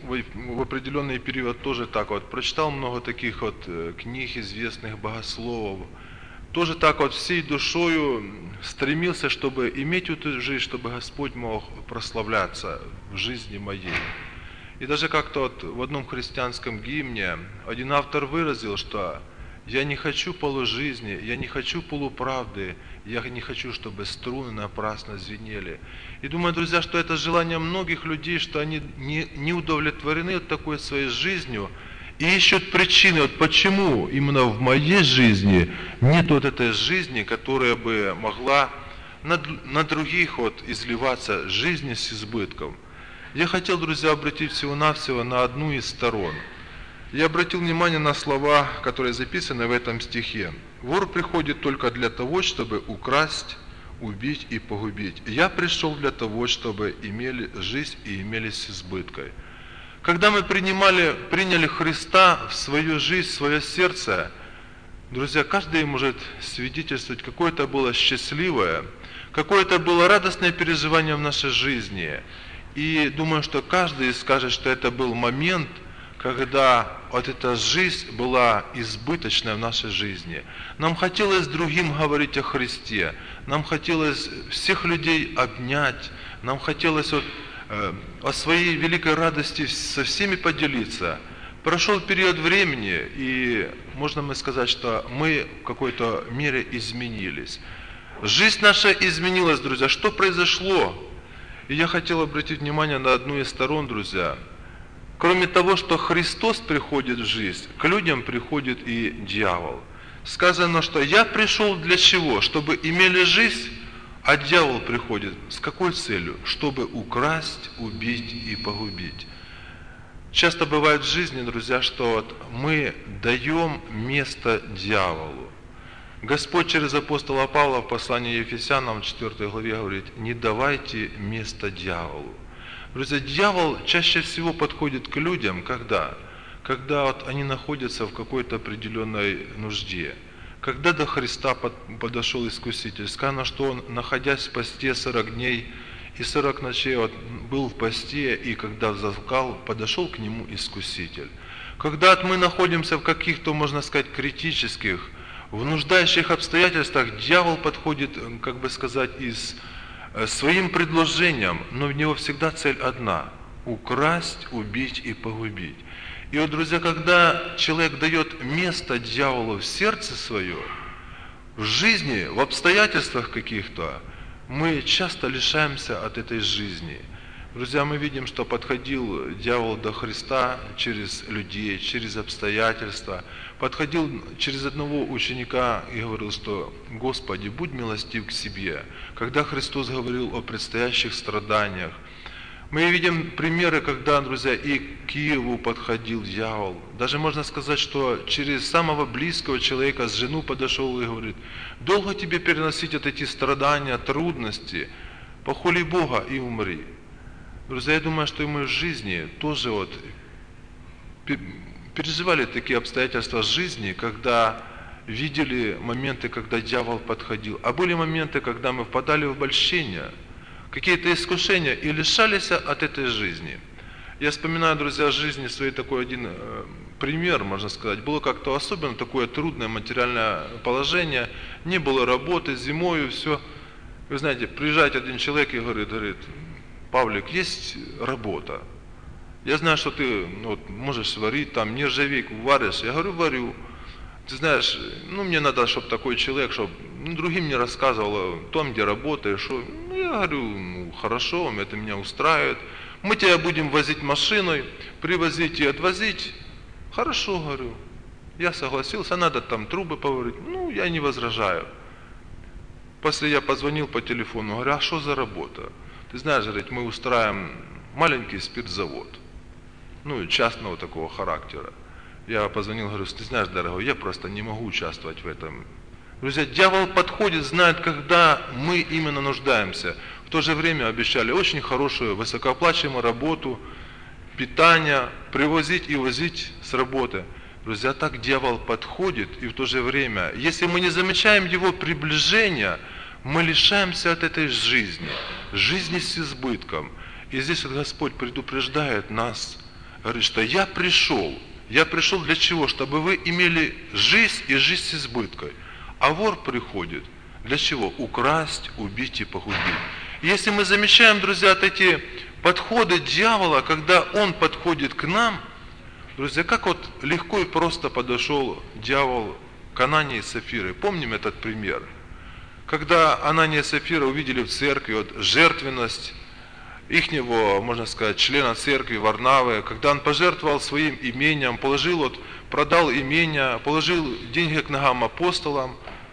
в определенный период тоже так вот прочитал много таких вот книг известных богословов. Тоже так вот всей душою стремился, чтобы иметь эту жизнь, чтобы Господь мог прославляться в жизни моей. И даже как-то вот в одном христианском гимне один автор выразил, что я не хочу полужизни, я не хочу полуправды, я не хочу, чтобы струны напрасно звенели. И думаю, друзья, что это желание многих людей, что они не удовлетворены вот такой своей жизнью и ищут причины, вот почему именно в моей жизни нет вот этой жизни, которая бы могла на других вот изливаться, жизни с избытком. Я хотел, друзья, обратить всего-навсего на одну из сторон. Я обратил внимание на слова, которые записаны в этом стихе. Вор приходит только для того, чтобы украсть, убить и погубить. Я пришел для того, чтобы имели жизнь и имели с избыткой. Когда мы приняли Христа в свою жизнь, в свое сердце, друзья, каждый может свидетельствовать, какое это было счастливое, какое это было радостное переживание в нашей жизни. И думаю, что каждый скажет, что это был момент, когда вот эта жизнь была избыточная в нашей жизни. Нам хотелось другим говорить о Христе, нам хотелось всех людей обнять, нам хотелось вот, о своей великой радости со всеми поделиться. Прошел период времени, и можно мы сказать, что мы в какой-то мере изменились. Жизнь наша изменилась, друзья. Что произошло? И я хотел обратить внимание на одну из сторон, друзья. Кроме того, что Христос приходит в жизнь, к людям приходит и дьявол. Сказано, что я пришел для чего? Чтобы имели жизнь, а дьявол приходит с какой целью? Чтобы украсть, убить и погубить. Часто бывает в жизни, друзья, что вот мы даем место дьяволу. Господь через апостола Павла в послании Ефесянам в 4 главе говорит: не давайте место дьяволу. Друзья, дьявол чаще всего подходит к людям, когда вот они находятся в какой-то определенной нужде. Когда до Христа подошел Искуситель, сказано, что он, находясь в посте 40 дней и 40 ночей, вот, был в посте, и когда взыскал, подошел к нему Искуситель. Когда мы находимся в каких-то, можно сказать, критических, в нуждающих обстоятельствах, дьявол подходит, как бы сказать, своим предложением, но в него всегда цель одна – украсть, убить и погубить. И вот, друзья, когда человек дает место дьяволу в сердце свое, в жизни, в обстоятельствах каких-то, мы часто лишаемся от этой жизни. Друзья, мы видим, что подходил дьявол до Христа через людей, через обстоятельства. Подходил через одного ученика и говорил, что «Господи, будь милостив к себе». Когда Христос говорил о предстоящих страданиях, мы видим примеры, когда, друзья, и к Киеву подходил дьявол. Даже можно сказать, что через самого близкого человека, с жену подошел и говорит: долго тебе переносить вот эти страдания, трудности, похули Бога и умри. Друзья, я думаю, что и мы в жизни тоже вот переживали такие обстоятельства жизни, когда видели моменты, когда дьявол подходил. А были моменты, когда мы впадали в обольщение, какие-то искушения и лишались от этой жизни. Я вспоминаю, друзья, жизни своей такой один пример, можно сказать. Было как-то особенно такое трудное материальное положение, не было работы, зимою все. Вы знаете, приезжает один человек и говорит: Павлик, есть работа. Я знаю, что ты можешь сварить, там нержавейку варишь. Я говорю: варю. Ты знаешь, мне надо, чтобы такой человек, чтобы другим не рассказывал о том, где работаешь. Что... я говорю: хорошо, это меня устраивает. Мы тебя будем возить машиной, привозить и отвозить. Хорошо, говорю. Я согласился, надо там трубы поварить. Я не возражаю. После я позвонил по телефону, говорю: а что за работа? Ты знаешь, говорит, мы устраиваем маленький спиртзавод. Частного такого характера. Я позвонил, говорю: ты знаешь, дорогой, я просто не могу участвовать в этом. Друзья, дьявол подходит, знает, когда мы именно нуждаемся. В то же время обещали очень хорошую, высокооплачиваемую работу, питание, привозить и возить с работы. Друзья, так дьявол подходит, и в то же время, если мы не замечаем его приближения, мы лишаемся от этой жизни с избытком. И здесь вот Господь предупреждает нас, говорит, что я пришел для чего? Чтобы вы имели жизнь и жизнь с избытком. А вор приходит для чего? Украсть, убить и погубить. И если мы замечаем, друзья, эти подходы дьявола, когда он подходит к нам, друзья, как вот легко и просто подошел дьявол к Анании и Сапфире. Помним этот пример. Когда Анания и Сапфира увидели в церкви жертвенность ихнего, можно сказать, члена церкви Варнавы, когда он пожертвовал своим имением, продал имение, положил деньги к ногам апостолам,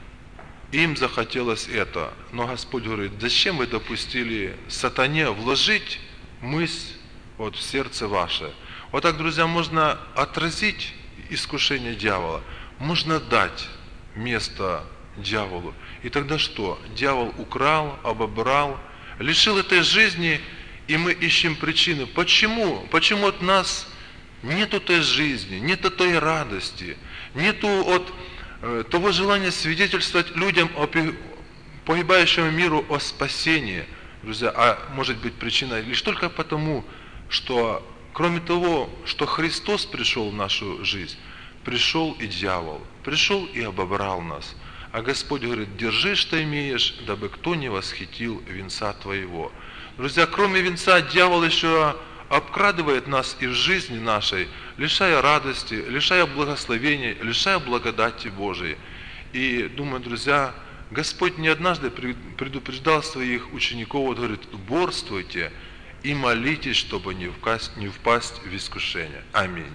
им захотелось это. Но Господь говорит: зачем вы допустили сатане вложить мысль в сердце ваше? Вот так, друзья, можно отразить искушение дьявола, можно дать место дьяволу. И тогда что? Дьявол украл, обобрал, лишил этой жизни, и мы ищем причины. Почему? Почему от нас нету той жизни, нету той радости, нету того желания свидетельствовать людям о погибающему миру о спасении, друзья. А может быть причина лишь только потому, что кроме того, что Христос пришел в нашу жизнь, пришел и дьявол, пришел и обобрал нас. А Господь говорит: держи, что имеешь, дабы кто не восхитил венца твоего. Друзья, кроме венца, дьявол еще обкрадывает нас и в жизни нашей, лишая радости, лишая благословений, лишая благодати Божией. И думаю, друзья, Господь не однажды предупреждал своих учеников, говорит: борствуйте и молитесь, чтобы не впасть в искушение. Аминь.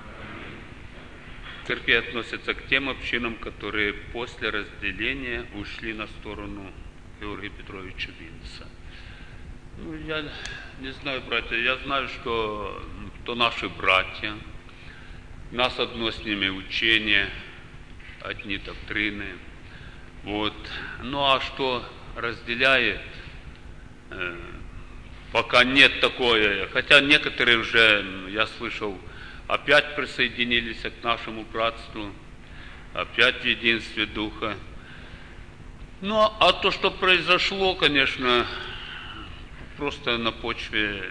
Церкви относятся к тем общинам, которые после разделения ушли на сторону Георгия Петровича Винца. Ну, я не знаю, братья, я знаю, что наши братья, у нас одно с ними учение, одни доктрины. Вот. Ну а что разделяет, пока нет такое, хотя некоторые уже, я слышал, опять присоединились к нашему братству, опять в единстве Духа. Ну а то, что произошло, конечно, просто на почве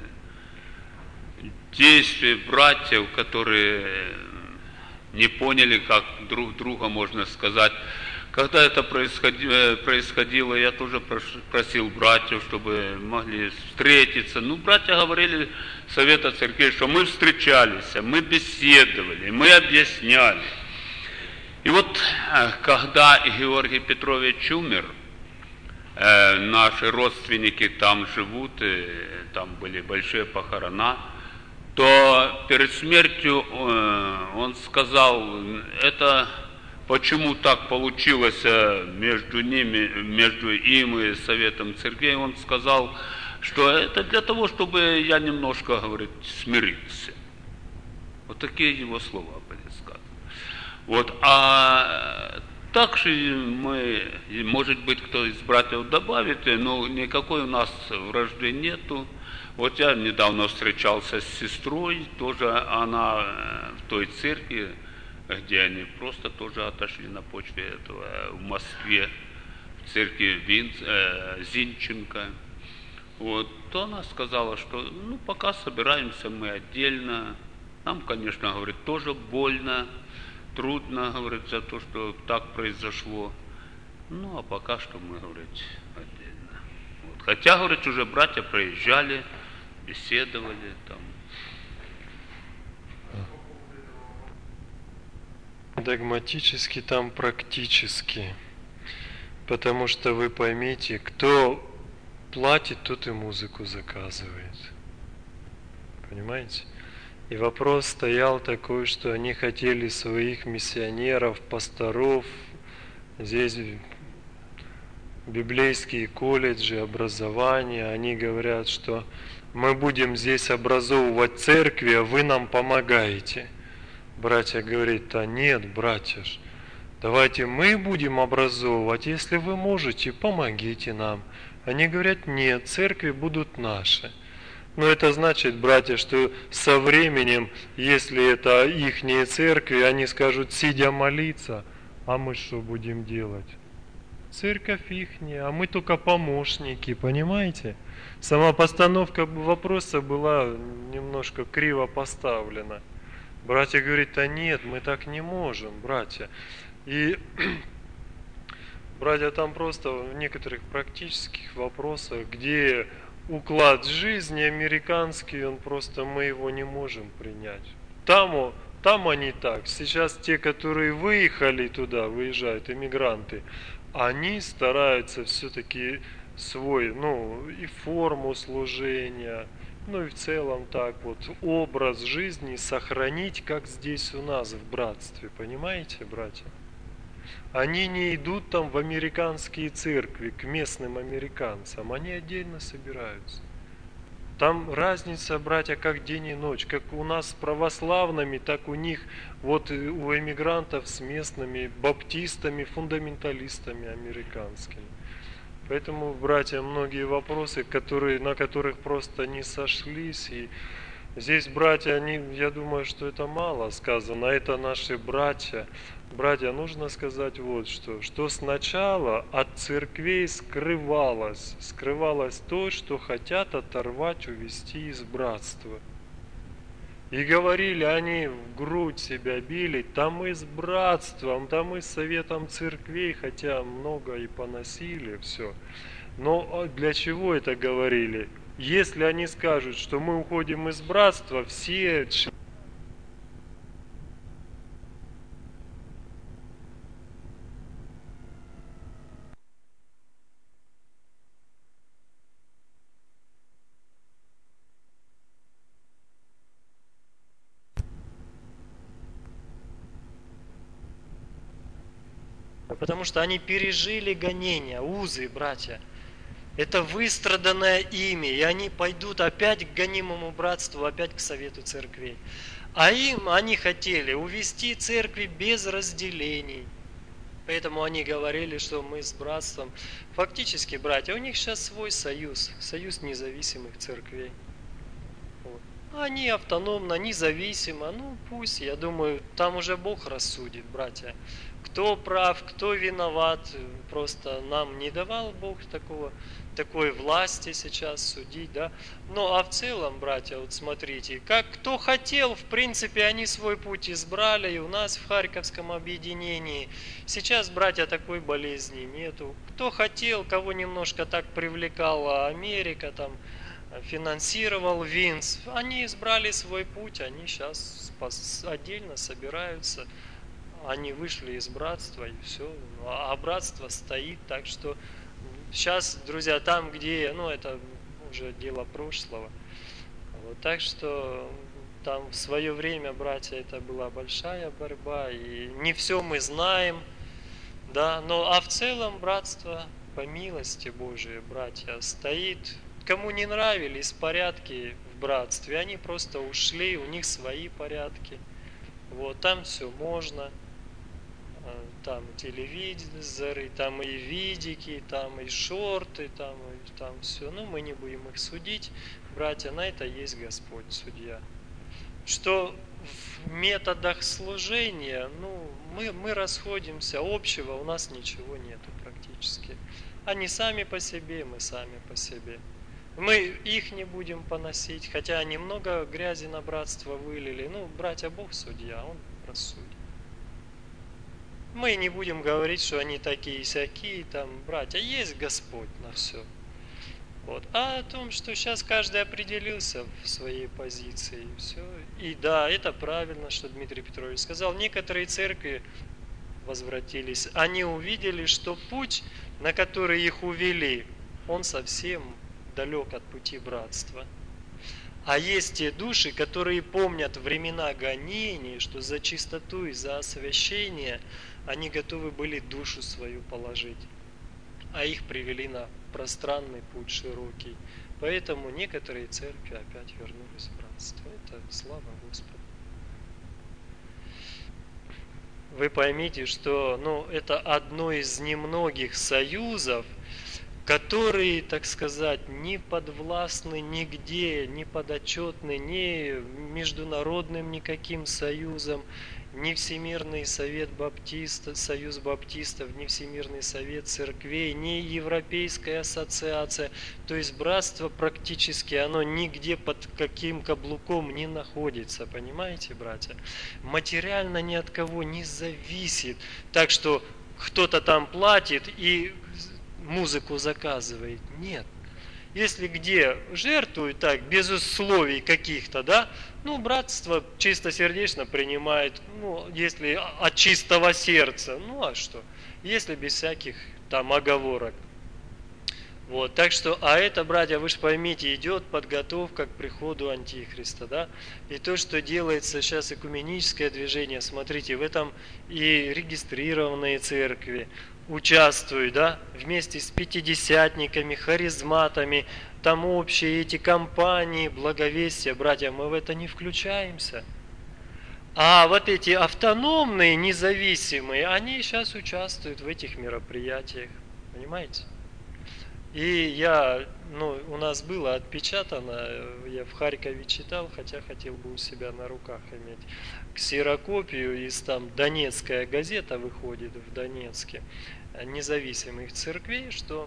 действий братьев, которые не поняли, как друг друга, можно сказать. Когда это происходило, я тоже просил братьев, чтобы могли встретиться. Ну, братья говорили Совета Церквей, что мы встречались, мы беседовали, мы объясняли. И вот, когда Георгий Петрович умер, наши родственники там живут, и там были большие похорона, то перед смертью он сказал, это почему так получилось между им и Советом Церквей, он сказал, что это для того, чтобы я немножко, говорит, смирился. Вот такие его слова были сказаны. Вот, а также мы, может быть, кто из братьев добавит, но никакой у нас вражды нету. Вот я недавно встречался с сестрой, тоже она в той церкви, где они просто тоже отошли на почве этого в Москве, в церкви Зинченко. Вот, то она сказала, что ну пока собираемся мы отдельно. Нам, конечно, говорит, тоже больно, трудно, говорит, за то, что так произошло. Ну, а пока что мы, говорит, отдельно. Вот. Хотя, говорит, уже братья проезжали, беседовали там. Догматически, там практически. Потому что вы поймите, кто платит, тот и музыку заказывает. Понимаете? И вопрос стоял такой, что они хотели своих миссионеров, пасторов, здесь библейские колледжи, образование, они говорят, что мы будем здесь образовывать церкви, а вы нам помогаете. Братья говорят, да нет, братья, давайте мы будем образовывать, если вы можете, помогите нам. Они говорят, нет, церкви будут наши. Но это значит, братья, что со временем, если это ихние церкви, они скажут, сидя молиться, а мы что будем делать? Церковь ихняя, а мы только помощники, понимаете? Сама постановка вопроса была немножко криво поставлена. Братья говорят, а нет, мы так не можем, братья. И братья там просто в некоторых практических вопросах, где уклад жизни американский, он просто, мы его не можем принять. Там они так. Сейчас те, которые выехали туда, выезжают, иммигранты, они стараются все-таки свой, и форму служения, и в целом так вот, образ жизни сохранить, как здесь у нас в братстве. Понимаете, братья? Они не идут там в американские церкви, к местным американцам, они отдельно собираются. Там разница, братья, как день и ночь, как у нас с православными, так у них, вот у эмигрантов с местными баптистами, фундаменталистами американскими. Поэтому, братья, многие вопросы, на которых просто не сошлись, и здесь, братья, я думаю, что это мало сказано, это наши братья. Братья, нужно сказать вот что сначала от церквей скрывалось то, что хотят оторвать, увести из братства. И говорили, они в грудь себя били, там мы с братством, там мы с советом церквей, хотя много и поносили все. Но для чего это говорили? Если они скажут, что мы уходим из братства, все... Потому что они пережили гонения, узы, братья. Это выстраданное ими, и они пойдут опять к гонимому братству, опять к совету церквей. А они хотели увести церкви без разделений. Поэтому они говорили, что мы с братством, фактически братья, у них сейчас свой союз, союз независимых церквей. Вот. Они автономно, независимо, пусть, я думаю, там уже Бог рассудит, братья. Кто прав, кто виноват, просто нам не давал Бог такой власти сейчас судить, да. А в целом, братья, вот смотрите, как кто хотел, в принципе, они свой путь избрали, и у нас в Харьковском объединении сейчас, братья, такой болезни нету. Кто хотел, кого немножко так привлекала Америка, там, финансировал Винс, они избрали свой путь, они сейчас отдельно собираются, они вышли из братства и все, а братство стоит, так что сейчас, друзья, там, где, это уже дело прошлого, вот, так что там в свое время, братья, это была большая борьба, и не все мы знаем, да, а в целом братство, по милости Божией, братья, стоит. Кому не нравились порядки в братстве, они просто ушли, у них свои порядки, вот, там все можно. Там телевизоры, там и видики, там и шорты, там все. Мы не будем их судить, братья, на это есть Господь, судья. Что в методах служения, мы расходимся, общего у нас ничего нету практически. Они сами по себе, мы сами по себе. Мы их не будем поносить, хотя они много грязи на братство вылили. Братья, Бог судья, Он рассудит. Мы не будем говорить, что они такие-сякие, там, братья, есть Господь на все. Вот. А о том, что сейчас каждый определился в своей позиции, все. И да, это правильно, что Дмитрий Петрович сказал. Некоторые церкви возвратились, они увидели, что путь, на который их увели, он совсем далек от пути братства. А есть те души, которые помнят времена гонений, что за чистоту и за освящение они готовы были душу свою положить, а их привели на пространный путь широкий. Поэтому некоторые церкви опять вернулись в братство. Это слава Господу. Вы поймите, что это одно из немногих союзов, которые, так сказать, не подвластны нигде, не подотчетны ни международным никаким союзам, ни Всемирный Совет Баптистов, Союз Баптистов, ни Всемирный Совет Церквей, ни Европейская Ассоциация. То есть братство практически, оно нигде под каким каблуком не находится, понимаете, братья? Материально ни от кого не зависит. Так что кто-то там платит и музыку заказывает. Нет. Если где жертвуют так, без условий каких-то, да, братство чистосердечно принимает, если от чистого сердца, а что, если без всяких там оговорок. Вот, так что, это, братья, вы же поймите, идет подготовка к приходу Антихриста, да, и то, что делается сейчас экуменическое движение, смотрите, в этом и регистрированные церкви участвуют, да, вместе с пятидесятниками, харизматами, там общие эти компании, благовестия, братья, мы в это не включаемся. А вот эти автономные, независимые, они сейчас участвуют в этих мероприятиях, понимаете? И у нас было отпечатано, я в Харькове читал, хотя хотел бы у себя на руках иметь, ксерокопию из Донецкая газета выходит в Донецке, независимых церквей, что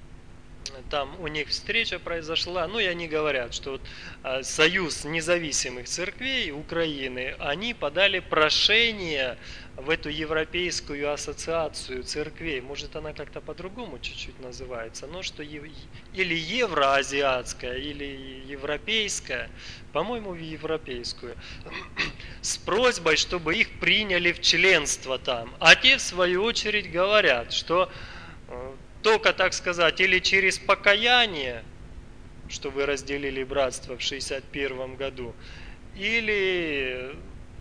там у них встреча произошла, и они говорят, что Союз независимых церквей Украины, они подали прошение в эту Европейскую ассоциацию церквей, может она как-то по-другому чуть-чуть называется, что или евроазиатская, или европейская, по-моему, европейскую, с просьбой, чтобы их приняли в членство там. А те, в свою очередь, говорят, что только, так сказать, или через покаяние, что вы разделили братство в 1961 году, или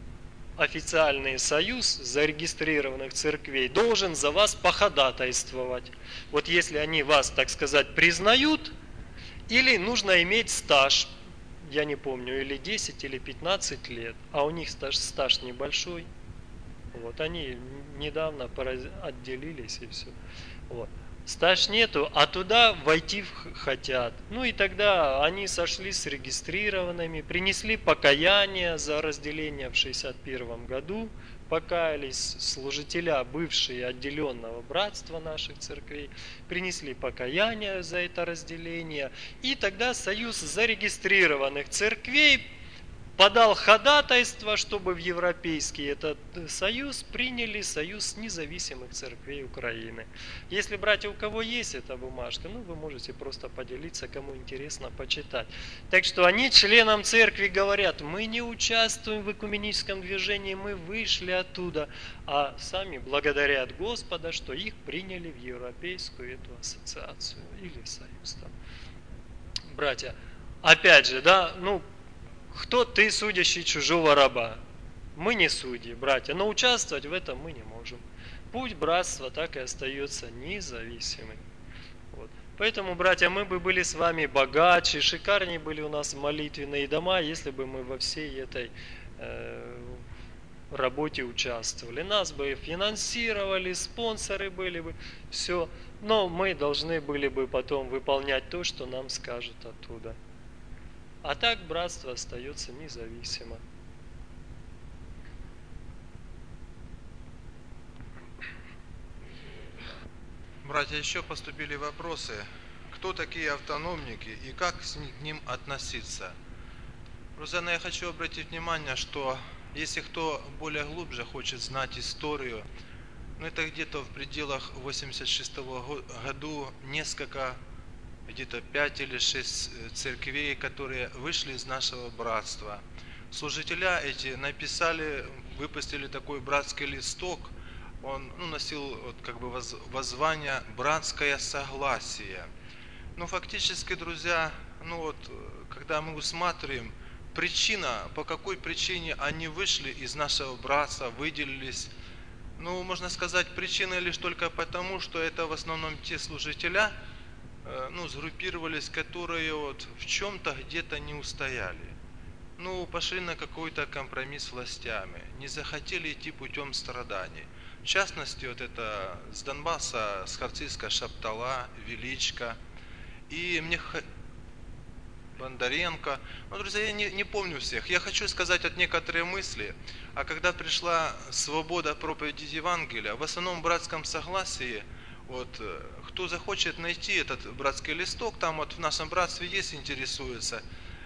официальный союз зарегистрированных церквей должен за вас походатайствовать. Вот если они вас, так сказать, признают, или нужно иметь стаж, я не помню, или 10, или 15 лет, а у них стаж небольшой. Вот, они недавно отделились и все. Вот. Стаж нету, а туда войти хотят. Ну и тогда они сошлись с регистрированными, принесли покаяние за разделение в 1961 году, покаялись служителя, бывшие отделенного братства наших церквей, принесли покаяние за это разделение, и тогда союз зарегистрированных церквей подал ходатайство, чтобы в Европейский этот союз приняли союз независимых церквей Украины. Если, братья, у кого есть эта бумажка, ну вы можете просто поделиться, кому интересно почитать. Так что они членам церкви говорят: мы не участвуем в экуменическом движении, мы вышли оттуда, а сами благодарят Господа, что их приняли в Европейскую эту ассоциацию или союз там. Братья, опять же, да, ну, кто ты, судящий чужого раба? Мы не судьи, братья, но участвовать в этом мы не можем. Путь братства так и остается независимым. Вот. Поэтому, братья, мы бы были с вами богаче, шикарнее были у нас молитвенные дома, если бы мы во всей этой работе участвовали. Нас бы финансировали, спонсоры были бы, все. Но мы должны были бы потом выполнять то, что нам скажут оттуда. А так братство остается независимо. Братья, еще поступили вопросы. Кто такие автономники и как к ним относиться? Друзья, я хочу обратить внимание, что если кто более глубже хочет знать историю, это где-то в пределах 86 году несколько, где-то 5 или 6 церквей, которые вышли из нашего братства. Служителя эти написали, выпустили такой братский листок, он носил воззвание «Братское согласие». Фактически, друзья, когда мы усматриваем причина, по какой причине они вышли из нашего братства, выделились, можно сказать, причина лишь только потому, что это в основном те служителя, сгруппировались, которые в чем-то где-то не устояли. Пошли на какой-то компромисс с властями, не захотели идти путем страданий. В частности, это с Донбасса, с Харциска, Шаптала, Величко и Бондаренко. Друзья, я не помню всех. Я хочу сказать некоторые мысли. А когда пришла свобода проповеди Евангелия, в основном в братском согласии, кто захочет найти этот братский листок, там в нашем братстве есть, интересуется,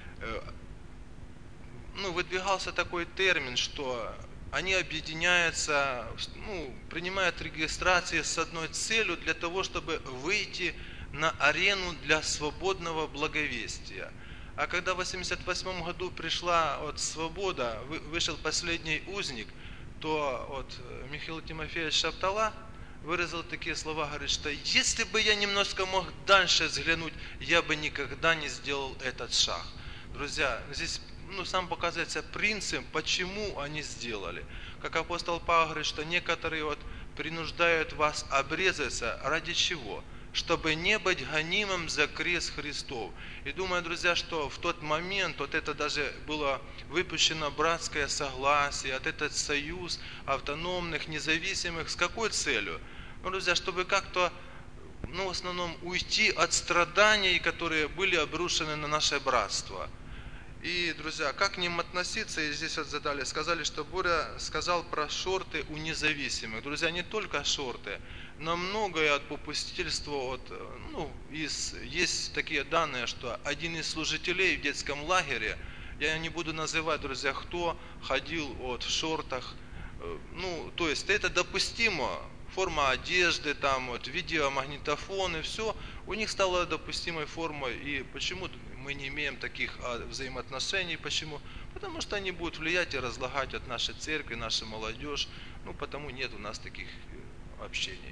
выдвигался такой термин, что они объединяются, принимают регистрации с одной целью для того, чтобы выйти на арену для свободного благовестия. А когда в 1988 году пришла свобода, вышел последний узник, то Михаил Тимофеевич Шаптала выразил такие слова, говорит, что если бы я немножко мог дальше взглянуть, я бы никогда не сделал этот шаг. Друзья, здесь сам показывается принцип, почему они сделали. Как апостол Павел говорит, что некоторые принуждают вас обрезаться ради чего? Чтобы не быть гонимым за крест Христов. И думаю, друзья, что в тот момент это даже было выпущено братское согласие, этот союз автономных, независимых. С какой целью? Друзья, чтобы как-то, в основном уйти от страданий, которые были обрушены на наше братство. И, друзья, как к ним относиться? И здесь сказали, что Боря сказал про шорты у независимых. Друзья, не только шорты, но многое от попустительства, есть такие данные, что один из служителей в детском лагере, я не буду называть, друзья, кто ходил в шортах, то есть это допустимо, форма одежды, видеомагнитофоны, все, у них стало допустимой формой. И почему мы не имеем таких взаимоотношений? Почему? Потому что они будут влиять и разлагать от нашей церкви, нашу молодежь, потому нет у нас таких общений.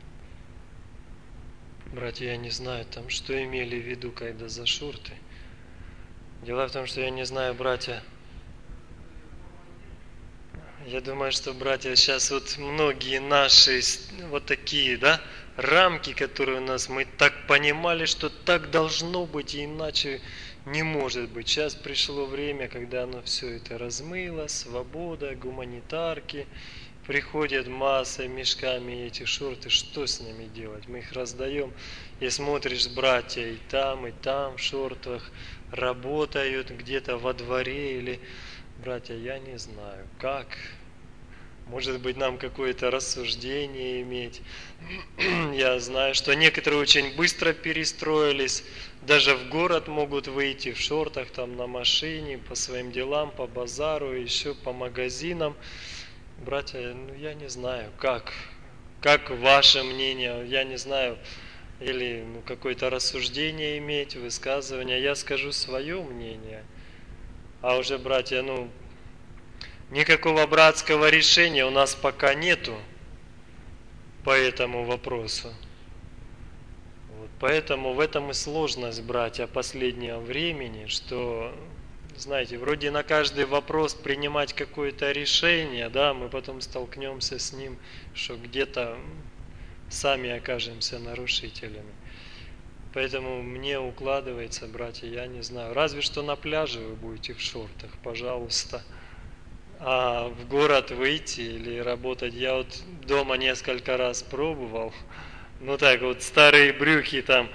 Братья, я не знаю, что имели в виду, когда за шорты. Дело в том, что я не знаю, братья, Я думаю, что, братья, сейчас вот многие наши вот такие, да, рамки, которые у нас, мы так понимали, что так должно быть, и иначе не может быть. Сейчас пришло время, когда оно все это размыло, свобода, гуманитарки, приходят массой, мешками эти шорты, что с ними делать? Мы их раздаем, и смотришь, братья и там в шортах работают где-то во дворе или... Братья, я не знаю, как. Может быть, нам какое-то рассуждение иметь. Я знаю, что некоторые очень быстро перестроились, даже в город могут выйти в шортах, там на машине, по своим делам, по базару, еще по магазинам. Братья, ну я не знаю, как ваше мнение, я не знаю, или какое-то рассуждение иметь, высказывание. Я скажу свое мнение. А уже, братья, никакого братского решения у нас пока нету по этому вопросу. Вот, поэтому в этом и сложность, братья, последнего времени, что, знаете, вроде на каждый вопрос принимать какое-то решение, да, мы потом столкнемся с ним, что где-то сами окажемся нарушителями. Поэтому мне укладывается, братья, я не знаю. Разве что на пляже вы будете в шортах, пожалуйста. А в город выйти или работать, я вот дома несколько раз пробовал. Так вот, старые брюки там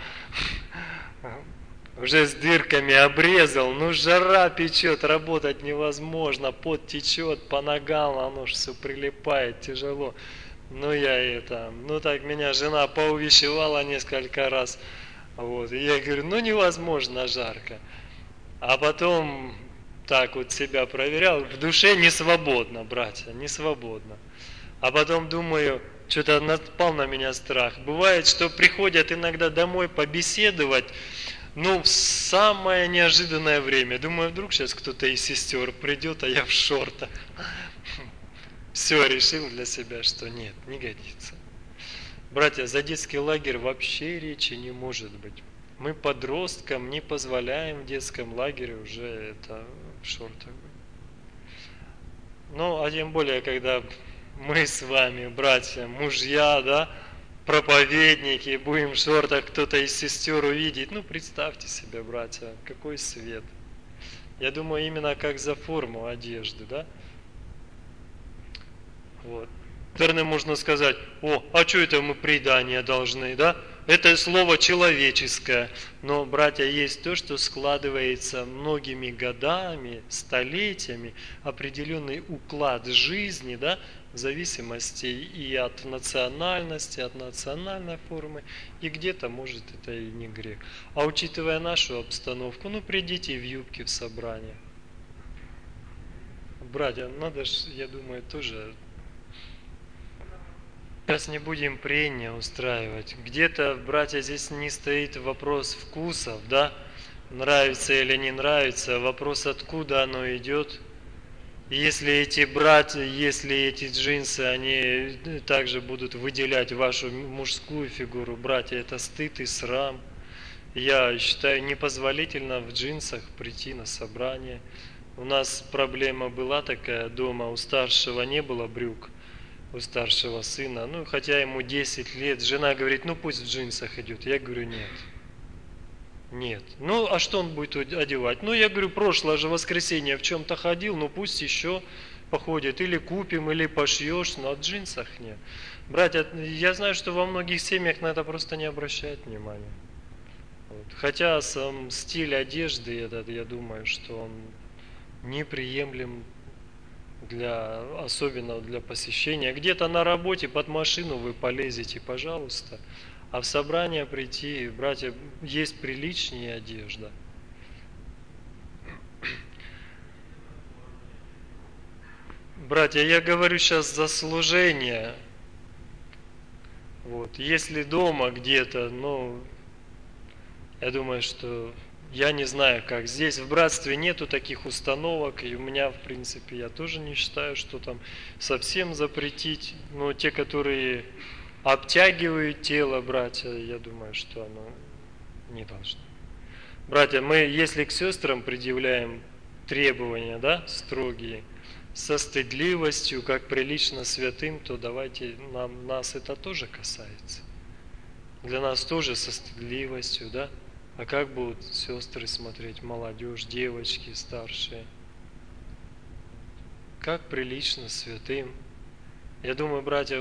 уже с дырками обрезал. Жара печет, работать невозможно, пот течет по ногам, оно же все прилипает, тяжело. Так меня жена поувещевала несколько раз. Вот, и я говорю, невозможно жарко. А потом так вот себя проверял, в душе не свободно, братья, не свободно. А потом думаю, что-то напал на меня страх. Бывает, что приходят иногда домой побеседовать, в самое неожиданное время. Думаю, вдруг сейчас кто-то из сестер придет, а я в шортах. Все, решил для себя, что нет, не годится. Братья, за детский лагерь вообще речи не может быть. Мы подросткам не позволяем в детском лагере уже это в шортах. А тем более, когда мы с вами, братья, мужья, да, проповедники, будем в шортах, кто-то из сестер увидит. Представьте себе, братья, какой свет. Я думаю, именно как за форму одежды, да? Вот. Наверное, можно сказать, а что это мы предания должны, да? Это слово человеческое. Но, братья, есть то, что складывается многими годами, столетиями, определенный уклад жизни, да, в зависимости и от национальности, от национальной формы, и где-то, может, это и не грех. А учитывая нашу обстановку, придите в юбке в собрание. Братья, надо же, я думаю, тоже... Сейчас не будем прения устраивать. Где-то, братья, здесь не стоит вопрос вкусов, да? Нравится или не нравится, вопрос, откуда оно идет. Если эти братья, если эти джинсы, они также будут выделять вашу мужскую фигуру, братья, это стыд и срам. Я считаю, непозволительно в джинсах прийти на собрание. У нас проблема была такая дома, у старшего не было брюк. У старшего сына, хотя ему 10 лет, жена говорит, пусть в джинсах идет. Я говорю, нет. А что он будет одевать? Я говорю, прошлое же воскресенье в чем-то ходил, пусть еще походит. Или купим, или пошьешь, но в джинсах нет. Братья, я знаю, что во многих семьях на это просто не обращают внимания. Вот. Хотя сам стиль одежды этот, я думаю, что он неприемлем особенно для посещения. Где-то на работе под машину вы полезете, пожалуйста. А в собрание прийти, братья, есть приличнее одежда. Братья, я говорю сейчас за служение. Вот. Если дома где-то, я думаю, что... Я не знаю, как здесь в братстве нету таких установок, и у меня, в принципе, я тоже не считаю, что там совсем запретить, но те, которые обтягивают тело, братья, я думаю, что оно не должно. Братья, мы, если к сестрам предъявляем требования, да, строгие, со стыдливостью, как прилично святым, то давайте, нас это тоже касается. Для нас тоже со стыдливостью, да? А как будут сестры смотреть, молодежь, девочки старшие? Как прилично святым? Я думаю, братья,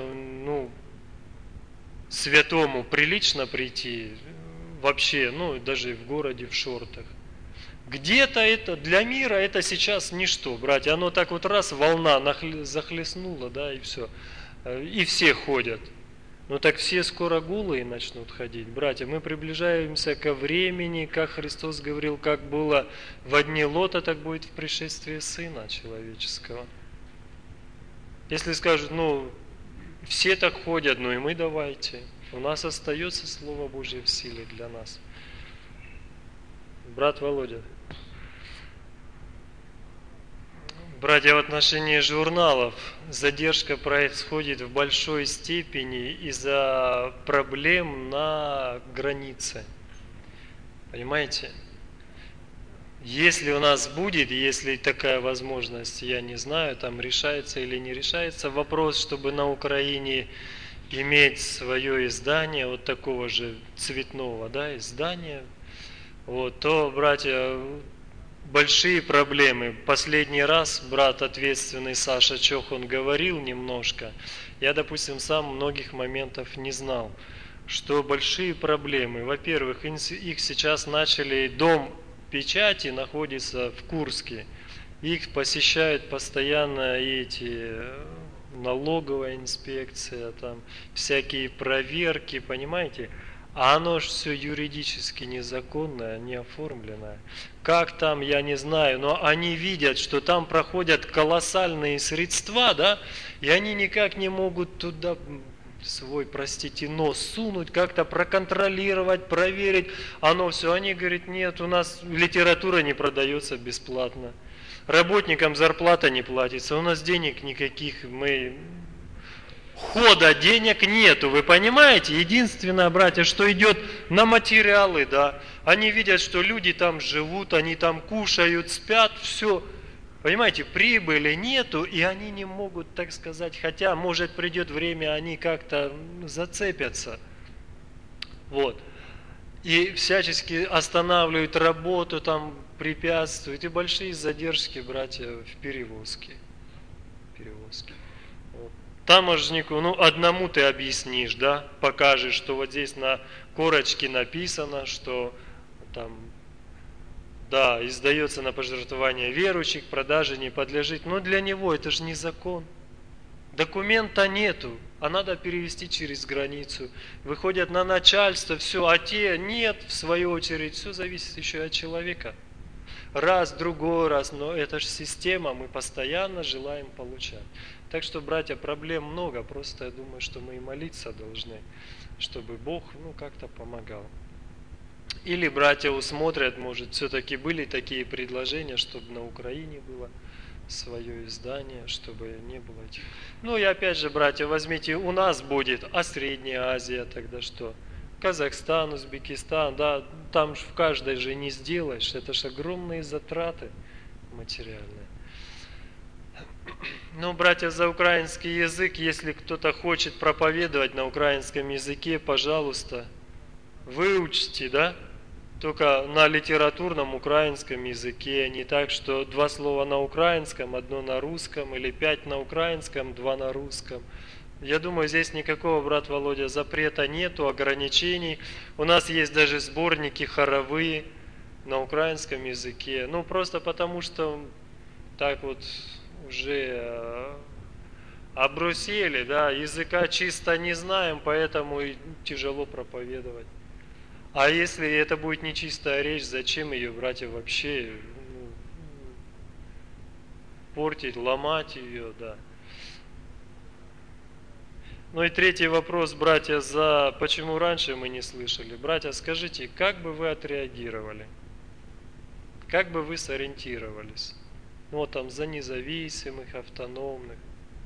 святому прилично прийти вообще, даже в городе в шортах. Где-то это, для мира это сейчас ничто, братья. Оно так вот раз, волна захлестнула, да, и все. И все ходят. Но так все скоро голые начнут ходить. Братья, мы приближаемся ко времени, как Христос говорил, как было во дни Лота, так будет в пришествии Сына Человеческого. Если скажут, все так ходят, и мы давайте. У нас остается Слово Божье в силе для нас. Брат Володя. Братья, в отношении журналов задержка происходит в большой степени из-за проблем на границе. Понимаете? Если у нас будет, если такая возможность, я не знаю, там решается или не решается вопрос, чтобы на Украине иметь свое издание, вот такого же цветного, да, издания, то, братья, большие проблемы. Последний раз брат ответственный Саша Чох, он говорил немножко. Я, допустим, сам многих моментов не знал, что большие проблемы. Во-первых, их сейчас начали, дом печати находится в Курске. Их посещают постоянно эти налоговая инспекция, там всякие проверки, понимаете? А оно же все юридически незаконное, не оформленное. Как там, я не знаю, но они видят, что там проходят колоссальные средства, да, и они никак не могут туда свой, простите, нос сунуть, как-то проконтролировать, проверить. Оно все, они говорят, нет, у нас литература не продается бесплатно. Работникам зарплата не платится, у нас денег никаких, хода денег нету, вы понимаете? Единственное, братья, что идет на материалы, да. Они видят, что люди там живут, они там кушают, спят, все. Понимаете, прибыли нету, и они не могут, так сказать, хотя, может, придет время, они как-то зацепятся. И всячески останавливают работу, там препятствуют, и большие задержки, братья, в перевозке. Таможнику, одному ты объяснишь, да, покажешь, что вот здесь на корочке написано, что там, да, издается на пожертвование верующих, продаже не подлежит. Но для него это же не закон. Документа нету, а надо перевести через границу. Выходят на начальство, все, а те нет, в свою очередь, все зависит еще от человека. Раз, другой раз, но это же система, мы постоянно желаем получать. Так что, братья, проблем много, просто я думаю, что мы и молиться должны, чтобы Бог, как-то помогал. Или братья усмотрят, может, все-таки были такие предложения, чтобы на Украине было свое издание, чтобы не было этих. И опять же, братья, возьмите, у нас будет, а Средняя Азия тогда что? Казахстан, Узбекистан, да, там же в каждой же не сделаешь, это же огромные затраты материальные. Братья, за украинский язык, если кто-то хочет проповедовать на украинском языке, пожалуйста, выучите, да? Только на литературном украинском языке, не так, что 2 слова на украинском, 1 на русском, или 5 на украинском, 2 на русском. Я думаю, здесь никакого, брат Володя, запрета нету, ограничений. У нас есть даже сборники хоровые на украинском языке. Просто потому, что так вот уже обрусели, да, языка чисто не знаем, поэтому и тяжело проповедовать. А если это будет нечистая речь, зачем ее, братья, вообще портить, ломать ее, да. И третий вопрос, братья, почему раньше мы не слышали. Братья, скажите, как бы вы отреагировали? Как бы вы сориентировались? За независимых, автономных.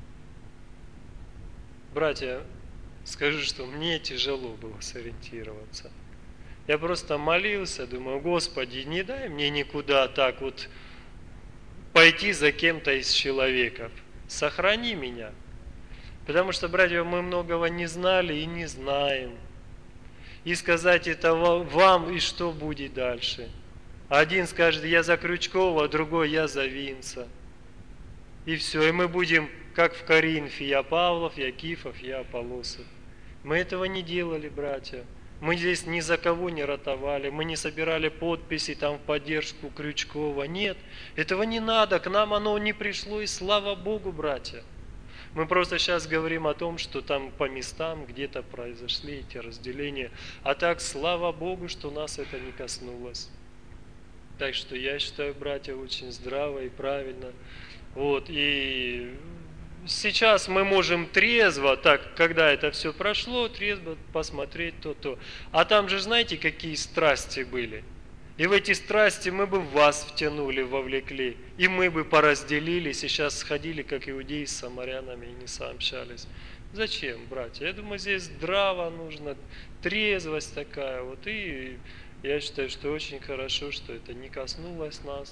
Братья, скажу, что мне тяжело было сориентироваться. Я просто молился, думаю, Господи, не дай мне никуда так вот пойти за кем-то из человеков. Сохрани меня. Потому что, братья, мы многого не знали и не знаем. И сказать это вам, и что будет дальше? Один скажет, я за Крючкова, а другой, я за Винца. И все, и мы будем, как в Коринфе, я Павлов, я Кифов, я Аполлосов. Мы этого не делали, братья. Мы здесь ни за кого не ратовали, мы не собирали подписи там в поддержку Крючкова. Нет, этого не надо, к нам оно не пришло, и слава Богу, братья. Мы просто сейчас говорим о том, что там по местам где-то произошли эти разделения. А так, слава Богу, что нас это не коснулось. Так что я считаю, братья, очень здраво и правильно. Вот, и сейчас мы можем трезво, так, когда это все прошло, трезво посмотреть то-то. А там же, знаете, какие страсти были? И в эти страсти мы бы вас втянули, вовлекли. И мы бы поразделились, и сейчас сходили, как иудеи с самарянами, и не сообщались. Зачем, братья? Я думаю, здесь здраво нужно, трезвость такая. Вот, и я считаю, что очень хорошо, что это не коснулось нас.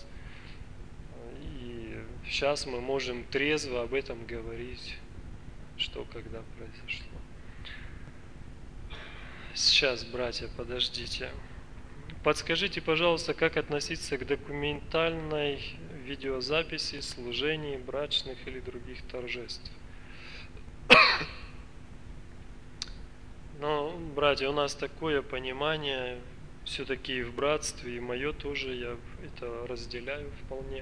И сейчас мы можем трезво об этом говорить, что когда произошло. Сейчас, братья, подождите. Подскажите, пожалуйста, как относиться к документальной видеозаписи служений брачных или других торжеств? Но, братья, у нас такое понимание, все-таки в братстве, и мое тоже, я это разделяю вполне,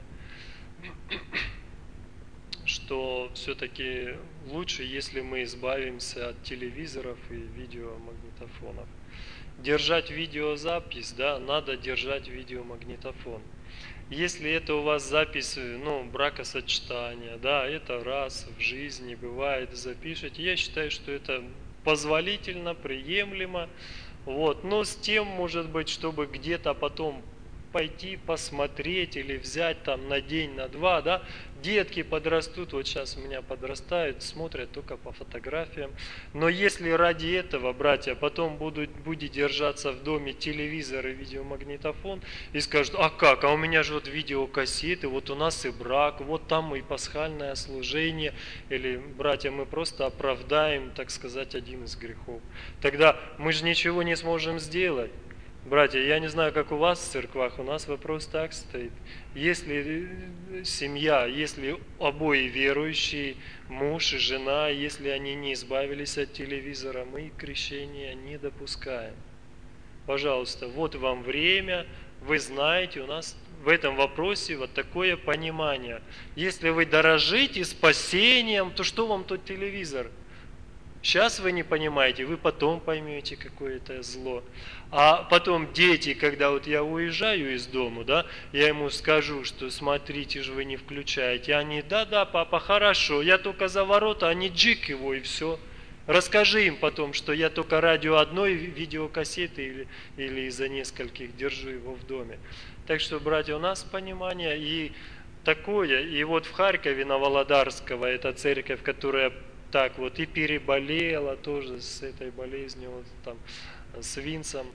что все-таки лучше, если мы избавимся от телевизоров и видеомагнитофонов. Держать видеозапись, да, надо держать видеомагнитофон. Если это у вас запись, бракосочетания, да, это раз в жизни бывает, запишите. Я считаю, что это позволительно, приемлемо. Вот, но с тем, может быть, чтобы где-то потом пойти посмотреть или взять там на день, на два, да, детки подрастут, вот сейчас у меня подрастают, смотрят только по фотографиям, но если ради этого, братья, потом будет держаться в доме телевизор и видеомагнитофон и скажут, а как, а у меня же вот видеокассеты, вот у нас и брак, вот там и пасхальное служение, или, братья, мы просто оправдаем, так сказать, один из грехов, тогда мы же ничего не сможем сделать. Братья, я не знаю, как у вас в церквах, у нас вопрос так стоит. Если семья, если обои верующие, муж и жена, если они не избавились от телевизора, мы крещения не допускаем. Пожалуйста, вот вам время, вы знаете, у нас в этом вопросе вот такое понимание. Если вы дорожите спасением, то что вам тот телевизор? Сейчас вы не понимаете, вы потом поймете, какое это зло. А потом дети, когда вот я уезжаю из дома, да, я ему скажу, что смотрите же, вы не включаете. Они, да, папа, хорошо, я только за ворота, они джик его и все. Расскажи им потом, что я только радио одной видеокассеты или из-за нескольких держу его в доме. Так что, братья, у нас понимание и такое. И вот в Харькове, на Володарского, это церковь, которая так вот и переболела тоже с этой болезнью, вот там, с Винцем.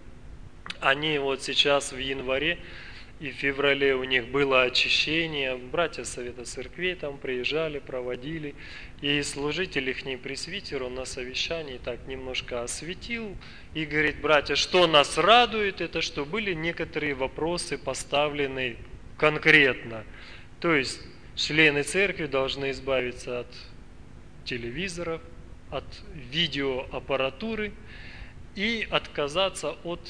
Они вот сейчас в январе и в феврале у них было очищение. Братья Совета Церквей там приезжали, проводили. И служитель ихний пресвитер, он на совещании так немножко осветил и говорит, братья, что нас радует, это что были некоторые вопросы поставлены конкретно. То есть члены церкви должны избавиться от телевизоров, от видеоаппаратуры и отказаться от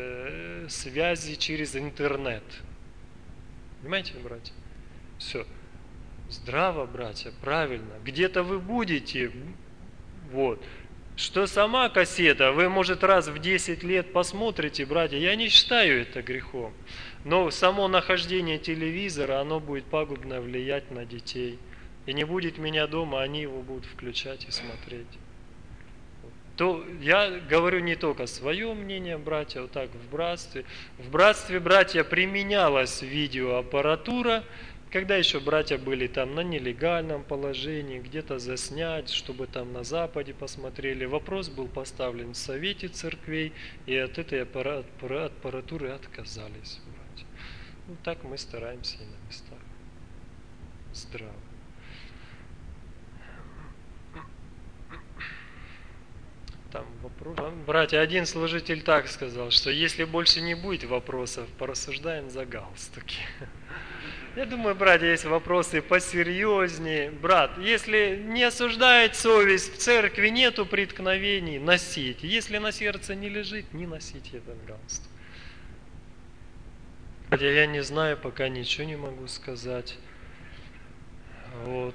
связи через интернет. Понимаете, братья? Все. Здраво, братья, правильно. Где-то вы будете, вот. Что сама кассета, вы, может, раз в 10 лет посмотрите, братья, я не считаю это грехом. Но само нахождение телевизора, оно будет пагубно влиять на детей. И не будет меня дома, они его будут включать и смотреть. То я говорю не только свое мнение, братья, вот так в братстве. В братстве, братья, применялась видеоаппаратура, когда еще братья были там на нелегальном положении, где-то заснять, чтобы там на Западе посмотрели. Вопрос был поставлен в Совете Церквей, и от этой аппаратуры отказались, братья. Ну так мы стараемся и на местах. здраво. Там вопрос. Братья, один служитель так сказал, что если больше не будет вопросов, порассуждаем за галстуки. Я думаю, братья, есть вопросы посерьезнее. Брат, если не осуждает совесть, в церкви нету преткновений, носите. Если на сердце не лежит, не носите этот галстук. Братья, я не знаю, пока ничего не могу сказать. Вот.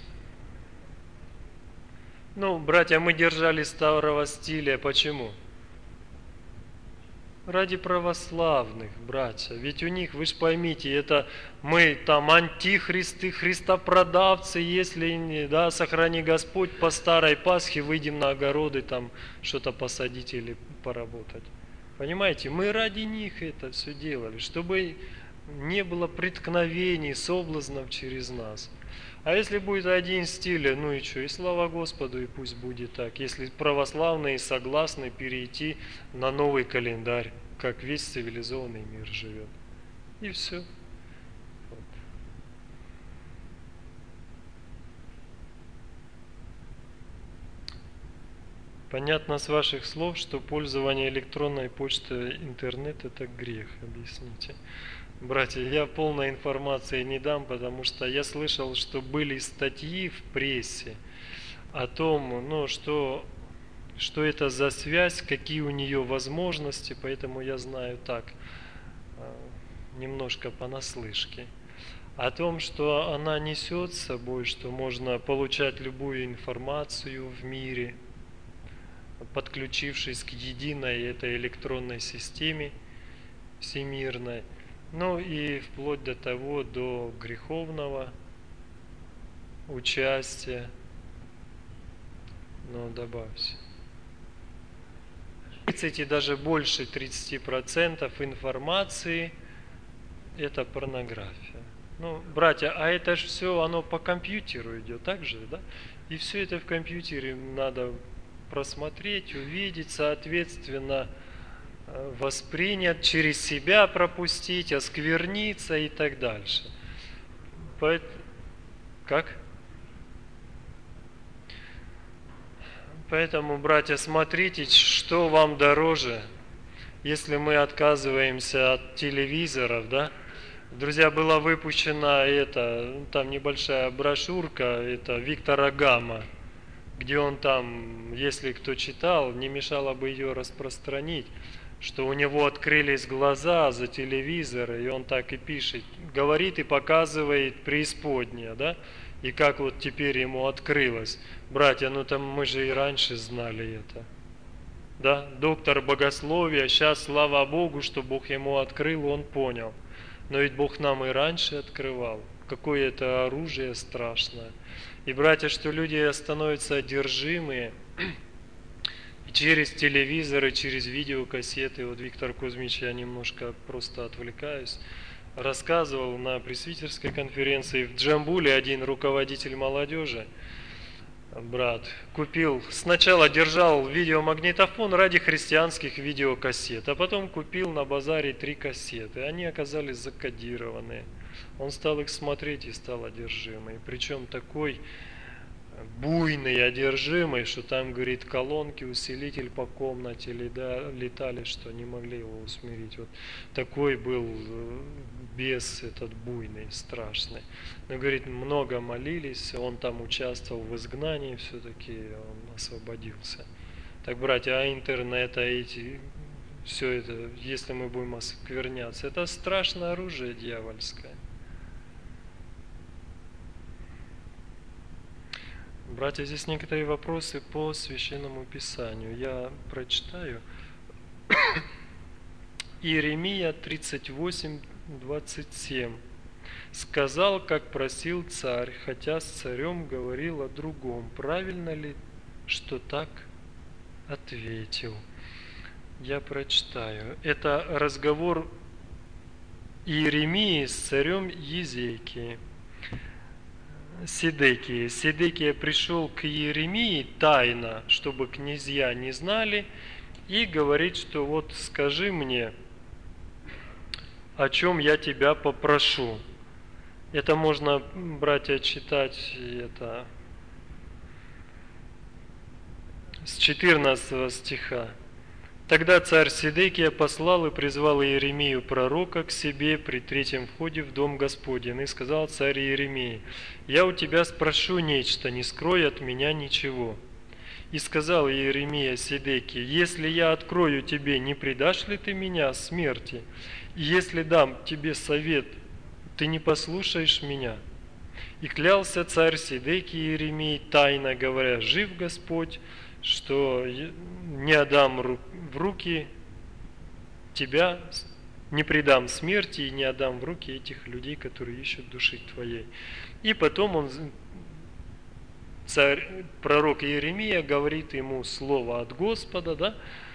Ну, братья, мы держали старого стиля. Почему? Ради православных, братья. Ведь у них, вы же поймите, это мы там антихристы, христопродавцы, если не, да, сохрани Господь, по старой Пасхе выйдем на огороды, там что-то посадить или поработать. Понимаете, мы ради них это все делали, чтобы не было преткновений, соблазнов через нас. А если будет один стиль, ну и что, и слава Господу, и пусть будет так. Если православные согласны перейти на новый календарь, как весь цивилизованный мир живет. И все. Вот. Понятно с ваших слов, что пользование электронной почтой, интернет – это грех. Объясните. Братья, я полной информации не дам, потому что я слышал, что были статьи в прессе о том, ну, что это за связь, какие у нее возможности, поэтому я знаю так, немножко понаслышке. О том, что она несет с собой, что можно получать любую информацию в мире, подключившись к единой этой электронной системе всемирной. Ну и вплоть до того, до греховного участия. Но добавьте. 30 и даже больше 30% информации – это порнография. Ну, братья, а это же все, оно по компьютеру идет, так же, да? И все это в компьютере надо просмотреть, увидеть, соответственно, воспринят, через себя пропустить, оскверниться и так дальше. Как? Поэтому, братья, смотрите, что вам дороже, если мы отказываемся от телевизоров, да? Друзья, была выпущена там небольшая брошюрка, это Виктора Гамма, где он там, если кто читал, не мешало бы ее распространить, что у него открылись глаза за телевизор, и он так и пишет, говорит и показывает преисподняя, да, и как вот теперь ему открылось. Братья, ну там мы же и раньше знали это, да, доктор богословия, сейчас, слава Богу, что Бог ему открыл, он понял, но ведь Бог нам и раньше открывал, какое это оружие страшное. И, братья, что люди становятся одержимые через телевизоры, через видеокассеты. Вот Виктор Кузьмич, я немножко просто отвлекаюсь, рассказывал на пресвитерской конференции в Джамбуле один руководитель молодежи, брат, купил, сначала держал видеомагнитофон ради христианских видеокассет, а потом купил на базаре 3 кассеты. Они оказались закодированные. Он стал их смотреть и стал одержимый. Причем такой буйный, одержимый, что там, говорит, колонки, усилитель по комнате летали, что не могли его усмирить. Вот такой был бес этот буйный, страшный. Но, говорит, много молились, он там участвовал в изгнании, все-таки он освободился. Так, братья, а интернет, все это, если мы будем оскверняться, это страшное оружие дьявольское. Братья, здесь некоторые вопросы по Священному Писанию. Я прочитаю. Иеремия 38:27. «Сказал, как просил царь, хотя с царем говорил о другом. Правильно ли, что так ответил?» Я прочитаю. Это разговор Иеремии с царем Езекией. Седекия пришел к Иеремии тайно, чтобы князья не знали, и говорит, что вот скажи мне, о чем я тебя попрошу. Это можно, братья, читать это с 14 стиха. Тогда царь Сидекия послал и призвал Иеремию пророка к себе при третьем входе в дом Господень. И сказал царь Иеремии: «Я у тебя спрошу нечто, не скрой от меня ничего». И сказал Иеремия Сидекии: «Если я открою тебе, не предашь ли ты меня смерти? И если дам тебе совет, ты не послушаешь меня?» И клялся царь Сидекии Иеремии тайно, говоря: «Жив Господь, что не отдам в руки тебя, не предам смерти и не отдам в руки этих людей, которые ищут души твоей». И потом пророк Иеремия говорит ему слово от Господа, да?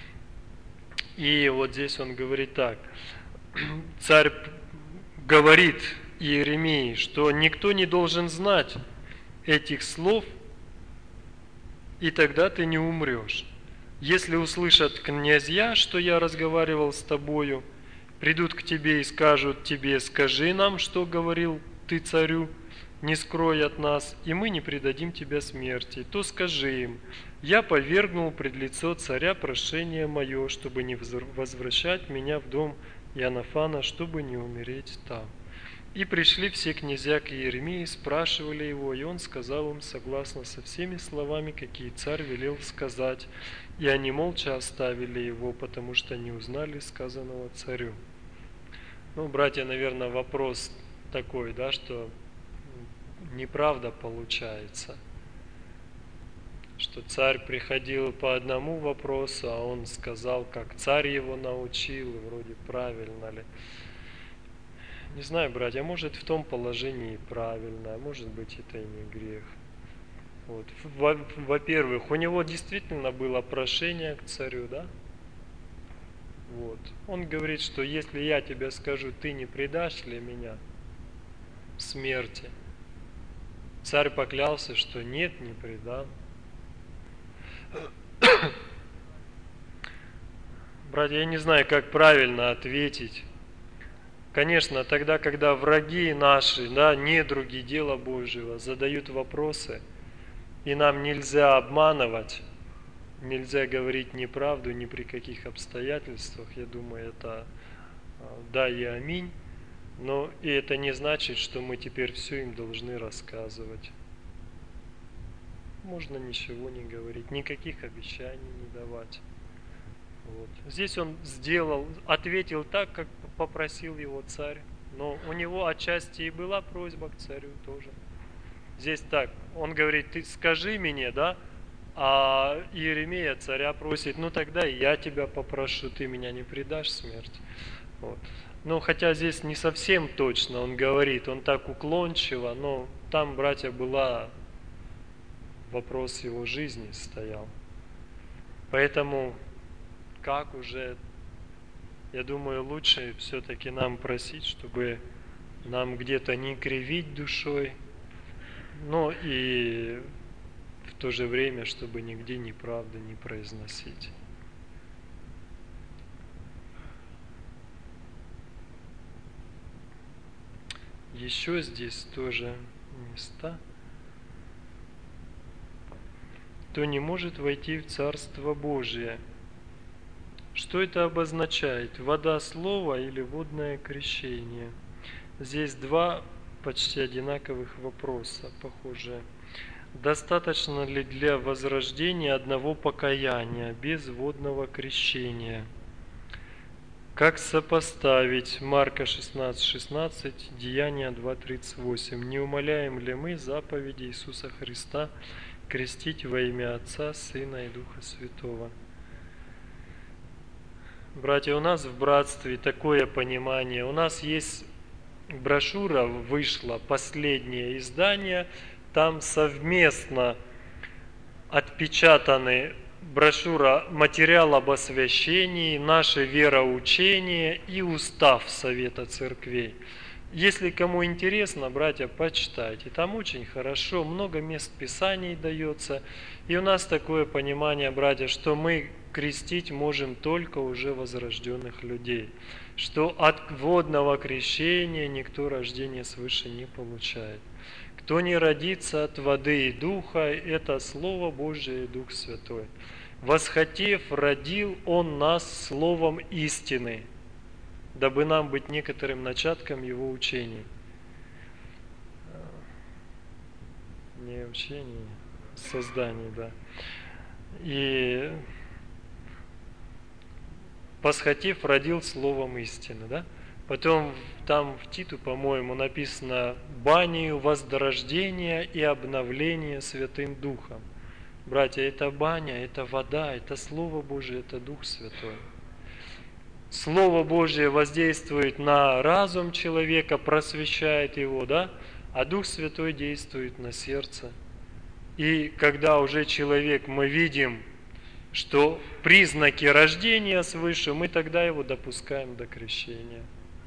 И вот здесь он говорит так. Царь говорит Иеремии, что никто не должен знать этих слов, и тогда ты не умрешь. Если услышат князья, что я разговаривал с тобою, придут к тебе и скажут тебе: скажи нам, что говорил ты царю, не скрой от нас, и мы не предадим тебя смерти, то скажи им: я повергнул пред лицо царя прошение мое, чтобы не возвращать меня в дом Иоаннафана, чтобы не умереть там. И пришли все князья к Иеремии, спрашивали его, и он сказал им согласно со всеми словами, какие царь велел сказать. И они молча оставили его, потому что не узнали сказанного царю. Ну, братья, наверное, вопрос такой, да, что неправда получается, что царь приходил по одному вопросу, а он сказал, как царь его научил, и вроде правильно ли. Не знаю, братья, может в том положении правильно, а может быть это и не грех. Вот. Во-первых, у него действительно было прошение к царю, да? Вот. Он говорит, что если я тебе скажу, ты не предашь ли меня смерти? Царь поклялся, что нет, не предам. Братья, я не знаю, как правильно ответить. Конечно, тогда, когда враги наши, да, недруги дела Божьего, задают вопросы, и нам нельзя обманывать, нельзя говорить неправду ни при каких обстоятельствах, я думаю, это да и аминь, но и это не значит, что мы теперь все им должны рассказывать. Можно ничего не говорить, никаких обещаний не давать. Вот. Здесь он ответил так, как попросил его царь, но у него отчасти и была просьба к царю тоже. Здесь так, он говорит: ты скажи мне, да, а Иеремия царя просит: ну тогда и я тебя попрошу, ты меня не предашь смерти. Вот. Ну, хотя здесь не совсем точно он говорит, он так уклончиво, но там, братья, вопрос его жизни стоял. Поэтому как уже, я думаю, лучше все-таки нам просить, чтобы нам где-то не кривить душой, но и в то же время, чтобы нигде неправды не произносить. Еще здесь тоже места. Кто не может войти в Царство Божие. Что это обозначает? Вода слова или водное крещение? Здесь два почти одинаковых вопроса, похожие. Достаточно ли для возрождения одного покаяния без водного крещения? Как сопоставить Марка 16:16, Деяния 2:38? Не умаляем ли мы заповеди Иисуса Христа крестить во имя Отца, Сына и Духа Святого? Братья, у нас в братстве такое понимание. У нас есть брошюра, вышла, последнее издание, там совместно отпечатаны брошюра «Материал об освящении», «Наше вероучение» и «Устав Совета Церквей». Если кому интересно, братья, почитайте. Там очень хорошо, много мест Писаний дается. И у нас такое понимание, братья, что мы крестить можем только уже возрожденных людей. Что от водного крещения никто рождение свыше не получает. Кто не родится от воды и духа, это Слово Божие и Дух Святой. Восхотев, родил Он нас словом истины, дабы нам быть некоторым начатком Его учений. Не учений, созданий, да. И восхотев, родил словом истины, да. Потом там в Титу, по-моему, написано «банию возрождения и обновления Святым Духом». Братья, это баня, это вода, это Слово Божие, это Дух Святой. Слово Божие воздействует на разум человека, просвещает его, да? А Дух Святой действует на сердце. И когда уже человек, мы видим, что признаки рождения свыше, мы тогда его допускаем до крещения.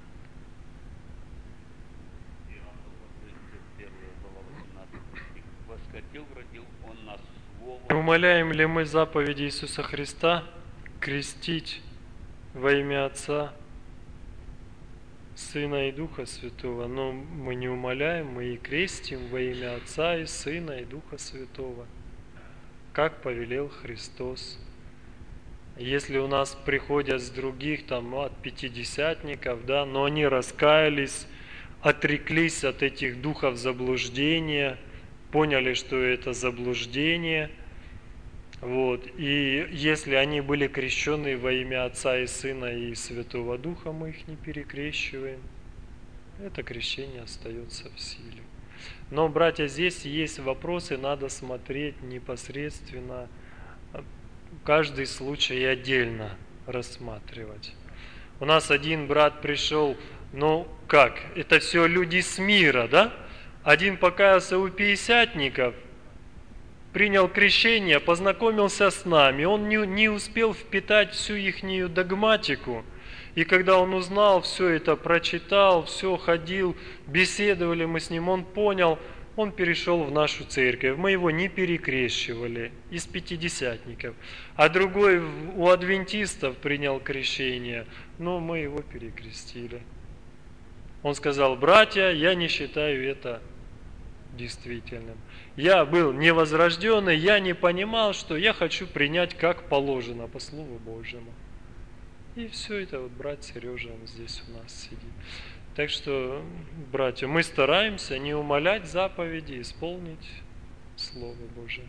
Умоляем ли мы заповеди Иисуса Христа крестить во имя Отца, Сына и Духа Святого? Но мы не умоляем, мы и крестим во имя Отца и Сына и Духа Святого, как повелел Христос. Если у нас приходят с других, там, от пятидесятников, да, но они раскаялись, отреклись от этих духов заблуждения, поняли, что это заблуждение, вот, и если они были крещены во имя Отца и Сына и Святого Духа, мы их не перекрещиваем. Это крещение остается в силе. Но, братья, здесь есть вопросы, надо смотреть непосредственно, каждый случай отдельно рассматривать. У нас один брат пришел, ну как, это все люди с мира, да? Один покаялся у пятидесятников, принял крещение, познакомился с нами, он не успел впитать всю ихнюю догматику. И когда он узнал, все это прочитал, все ходил, беседовали мы с ним, он понял, он перешел в нашу церковь. Мы его не перекрещивали из пятидесятников. А другой у адвентистов принял крещение, но мы его перекрестили. Он сказал: братья, я не считаю это действительным. Я был невозрожденный, я не понимал, что я хочу принять как положено, по Слову Божьему. И все это вот брат Сережа, он здесь у нас сидит. Так что, братья, мы стараемся не умалять заповеди, исполнить Слово Божие.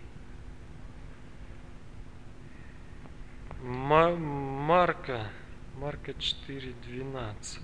Марка 4:12.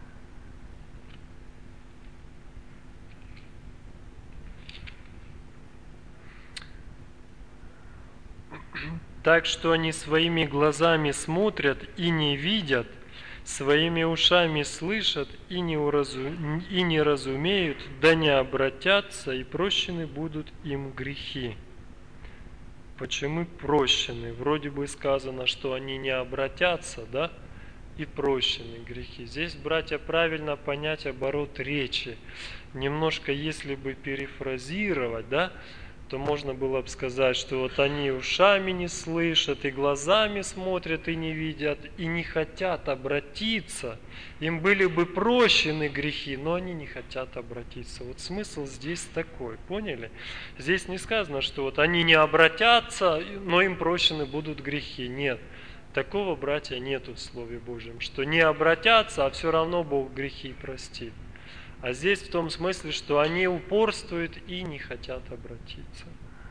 Так что они своими глазами смотрят и не видят, своими ушами слышат и не разумеют, да не обратятся, и прощены будут им грехи. Почему прощены? Вроде бы сказано, что они не обратятся, да, и прощены грехи. Здесь, братья, правильно понять оборот речи. Немножко, если бы перефразировать, да, то можно было бы сказать, что вот они ушами не слышат, и глазами смотрят, и не видят, и не хотят обратиться. Им были бы прощены грехи, но они не хотят обратиться. Вот смысл здесь такой, поняли? Здесь не сказано, что вот они не обратятся, но им прощены будут грехи. Нет, такого, братья, нету в Слове Божьем, что не обратятся, а все равно Бог грехи простит. А здесь в том смысле, что они упорствуют и не хотят обратиться.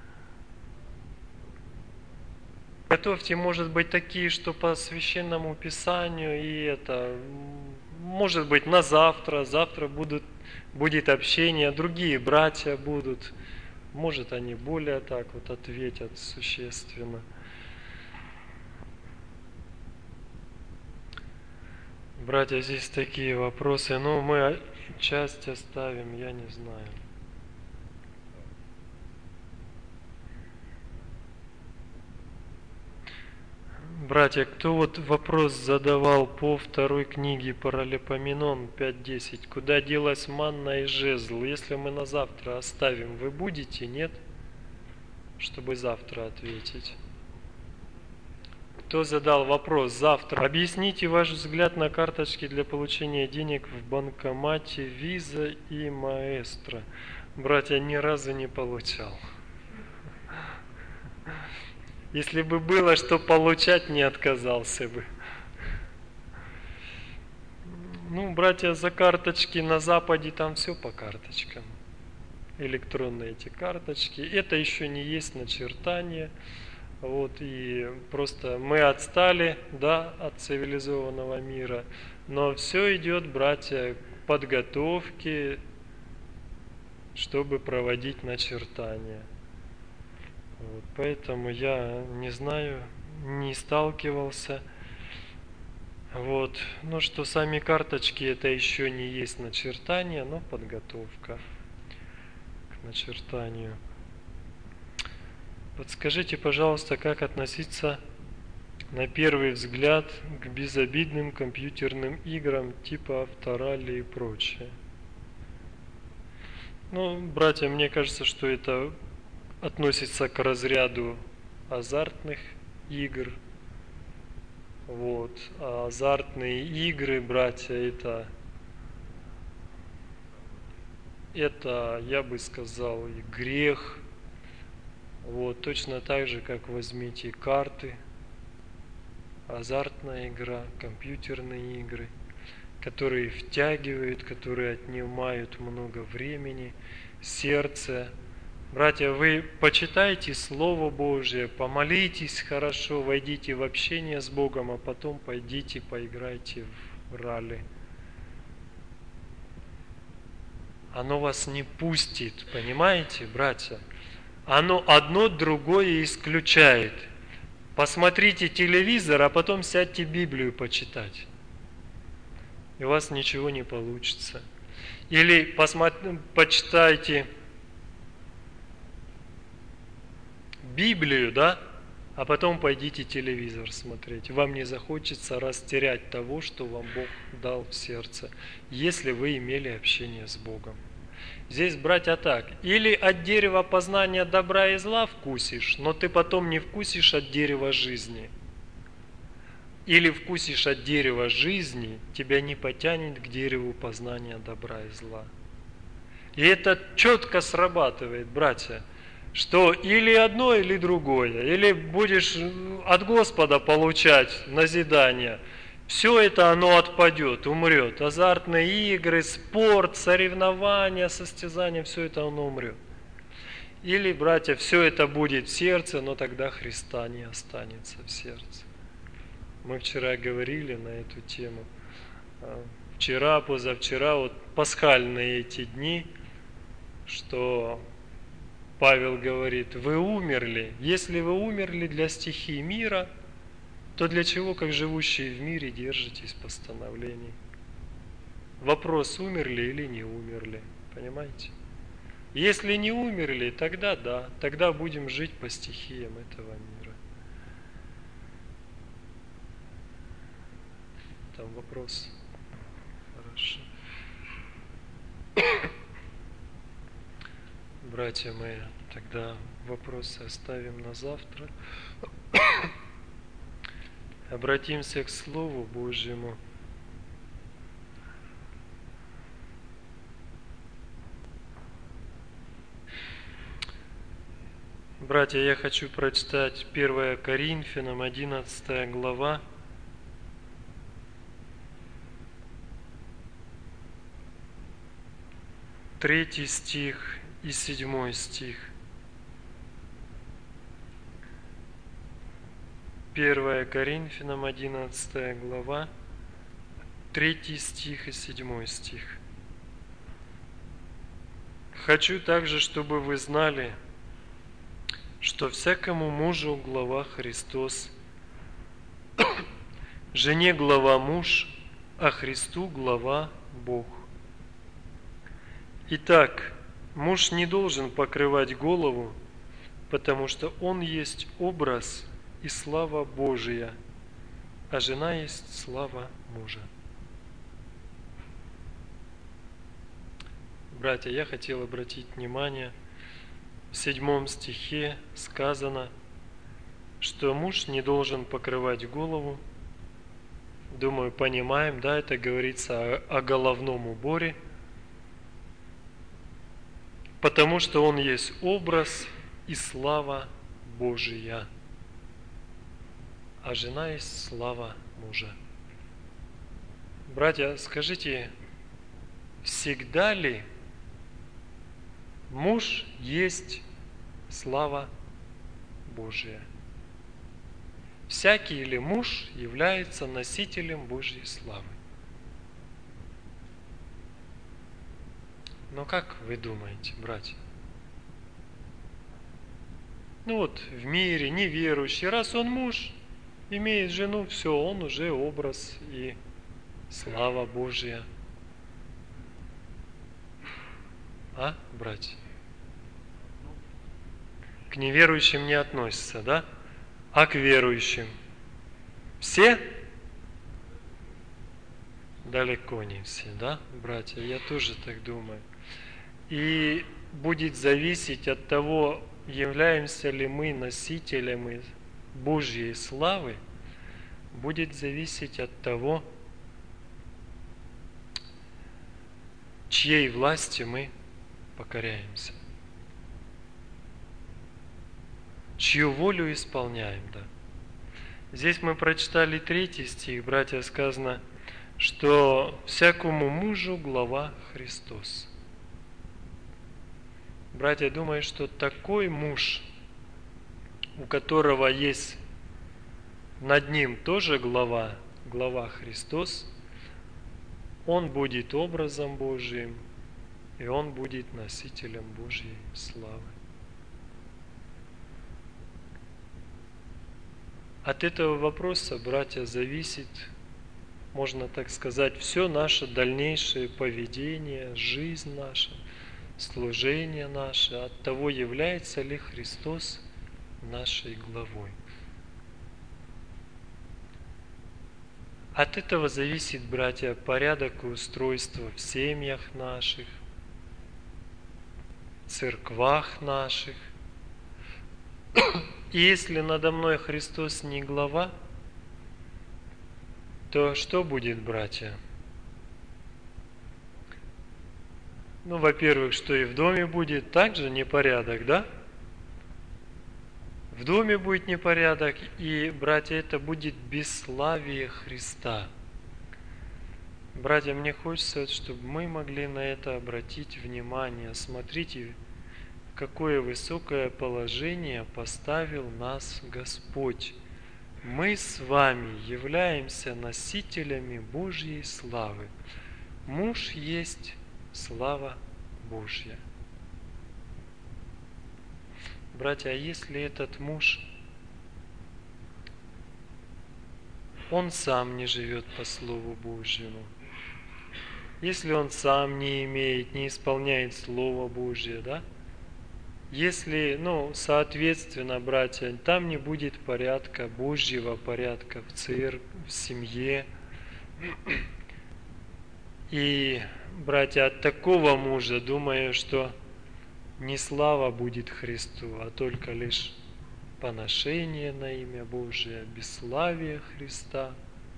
Готовьте, может быть, такие, что по Священному Писанию, и это, может быть, на завтра. Завтра будет общение, другие братья будут. Может, они более так вот ответят существенно. Братья, здесь такие вопросы, но мы часть оставим, я не знаю. Братья, кто вот вопрос задавал по второй книге Паралипоменон 5.10, куда делась манна и жезл, если мы на завтра оставим, вы будете, нет? Чтобы завтра ответить. Кто задал вопрос завтра? Объясните ваш взгляд на карточки для получения денег в банкомате Visa и Маэстро. Братья, ни разу не получал. Если бы было что получать, не отказался бы. Ну, братья, за карточки на Западе там все по карточкам. Электронные эти карточки. Это еще не есть начертание. Вот, и просто мы отстали, да, от цивилизованного мира. Но все идет, братья, к подготовке, чтобы проводить начертания. Вот, поэтому я не знаю, не сталкивался. Вот. Ну что сами карточки это еще не есть начертание, но подготовка к начертанию. Подскажите, пожалуйста, как относиться на первый взгляд к безобидным компьютерным играм типа Авторалли и прочее? Ну, братья, мне кажется, что это относится к разряду азартных игр. Вот. А азартные игры, братья, это, я бы сказал, и грех. Вот. Точно так же, как возьмите карты, азартная игра, компьютерные игры, которые втягивают, которые отнимают много времени, сердца. Братья, вы почитайте Слово Божие, помолитесь хорошо, войдите в общение с Богом, а потом пойдите поиграйте в ралли. Оно вас не пустит, понимаете, братья? Оно одно другое исключает. Посмотрите телевизор, а потом сядьте Библию почитать. И у вас ничего не получится. Или почитайте Библию, да, а потом пойдите телевизор смотреть. Вам не захочется растерять того, что вам Бог дал в сердце, если вы имели общение с Богом. Здесь, братья, так. Или от дерева познания добра и зла вкусишь, но ты потом не вкусишь от дерева жизни. Или вкусишь от дерева жизни, тебя не потянет к дереву познания добра и зла. И это четко срабатывает, братья, что или одно, или другое. Или будешь от Господа получать назидание, все это оно отпадет, умрет. Азартные игры, спорт, соревнования, состязания, все это оно умрет. Или, братья, все это будет в сердце, но тогда Христа не останется в сердце. Мы вчера говорили на эту тему. Вчера, позавчера, вот пасхальные эти дни, что Павел говорит, вы умерли. Если вы умерли для стихий мира, то для чего, как живущие в мире, держитесь постановлений? Вопрос, умерли или не умерли, понимаете? Если не умерли, тогда да, тогда будем жить по стихиям этого мира. Там вопрос. Хорошо. Братья мои, тогда вопросы оставим на завтра. Обратимся к Слову Божьему. Братья, я хочу прочитать 1 Коринфянам, 11 глава. 3 стих и 7 стих. 1 Коринфянам, 11 глава, 3 стих и 7 стих. «Хочу также, чтобы вы знали, что всякому мужу глава Христос, жене глава муж, а Христу глава Бог. Итак, муж не должен покрывать голову, потому что он есть образ и слава Божия, а жена есть слава мужа. Братья, я хотел обратить внимание, в 7 стихе сказано, что муж не должен покрывать голову. Думаю, понимаем, да, это говорится о головном уборе, потому что он есть образ и слава Божия, а жена есть слава мужа. Братья, скажите, всегда ли муж есть слава Божия? Всякий ли муж является носителем Божьей славы? Но как вы думаете, братья? Ну вот в мире неверующий, раз он муж, имеет жену, все, он уже образ и слава Божья. А, братья? К неверующим не относятся, да? А к верующим? Все? Далеко не все, да, братья? Я тоже так думаю. И будет зависеть от того, являемся ли мы носителями Божьей славы, будет зависеть от того, чьей власти мы покоряемся. Чью волю исполняем, да. Здесь мы прочитали 3 стих, братья, сказано, что всякому мужу глава Христос. Братья, думаю, что такой муж, у которого есть над ним тоже глава Христос, он будет образом Божиим, и он будет носителем Божьей славы. От этого вопроса, братья, зависит, можно так сказать, все наше дальнейшее поведение, жизнь наша, служение наше, от того, является ли Христос нашей главой. От этого зависит, братья, порядок и устройство в семьях наших, церквах наших. И если надо мной Христос не глава, то что будет, братья? Ну, во-первых, что и в доме будет также непорядок, да? В доме будет непорядок, и, братья, это будет бесславие Христа. Братья, мне хочется, чтобы мы могли на это обратить внимание. Смотрите, какое высокое положение поставил нас Господь. Мы с вами являемся носителями Божьей славы. Муж есть слава Божья. Братья, а если этот муж, он сам не живет по Слову Божьему, если он сам не имеет, не исполняет Слово Божье, да? Если, соответственно, братья, там не будет порядка, Божьего порядка в церкви, в семье. И, братья, от такого мужа, думаю, что не слава будет Христу, а только лишь поношение на имя Божие, бесславие Христа.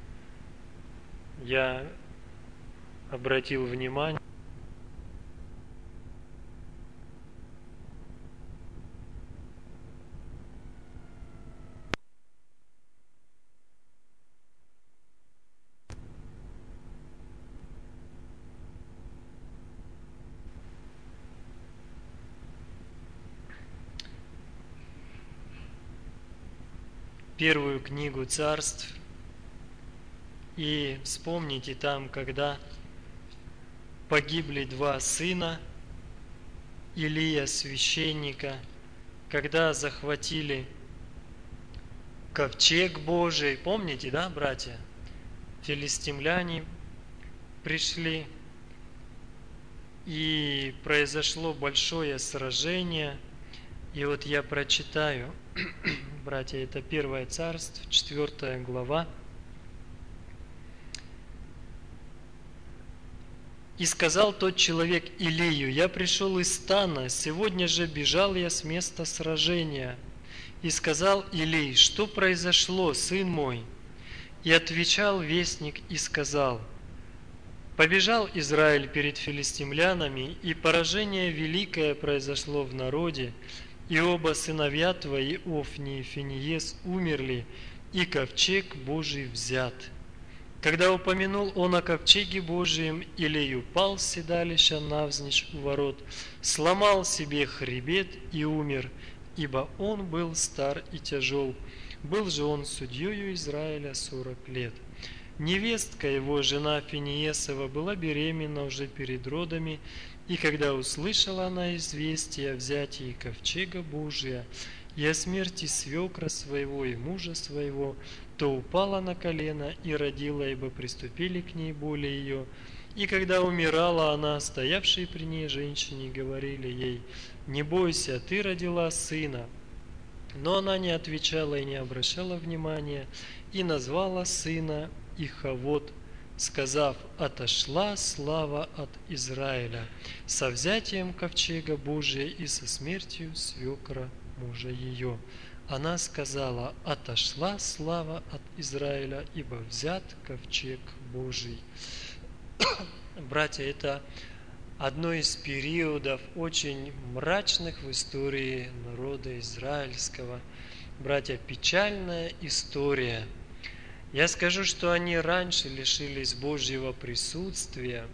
Я обратил внимание, первую книгу Царств, и вспомните там, когда погибли 2 сына Илия, священника, когда захватили ковчег Божий, помните, да, братья? Филистимляне пришли, и произошло большое сражение. И вот я прочитаю, братья, это 1 Царств, 4 глава, И сказал тот человек Илию: я пришел из стана, сегодня же бежал я с места сражения. И сказал Илий: что произошло, сын мой? И отвечал вестник и сказал: побежал Израиль перед филистимлянами, и поражение великое произошло в народе, и оба сыновья твои, Офни и Финиес, умерли, и ковчег Божий взят. Когда упомянул он о ковчеге Божием, Илий упал с седалища навзничь у ворот, сломал себе хребет и умер, ибо он был стар и тяжел. Был же он судьею Израиля 40 лет. Невестка его, жена Финиесова, была беременна уже перед родами, и когда услышала она известие о взятии ковчега Божия и о смерти свекра своего и мужа своего, то упала на колено и родила, ибо приступили к ней боли ее. И когда умирала она, стоявшие при ней женщине говорили ей: не бойся, ты родила сына. Но она не отвечала и не обращала внимания, и назвала сына Ихавод, сказав: отошла слава от Израиля со взятием ковчега Божия и со смертью свекра мужа ее. Она сказала: отошла слава от Израиля, ибо взят ковчег Божий. Братья, это одно из периодов очень мрачных в истории народа израильского. Братья, печальная история. Я скажу, что они раньше лишились Божьего присутствия,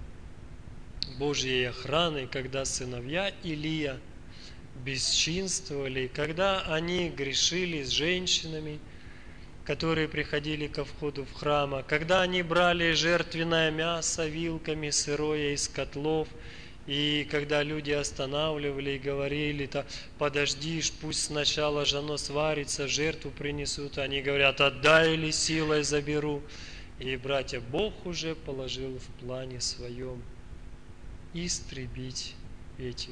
Божьей охраны, когда сыновья Илия бесчинствовали, когда они грешили с женщинами, которые приходили ко входу в храм, когда они брали жертвенное мясо вилками сырое из котлов, и когда люди останавливали и говорили: подожди, пусть сначала же оно сварится, жертву принесут, они говорят: отдай или силой заберу. И, братья, Бог уже положил в плане своем истребить этих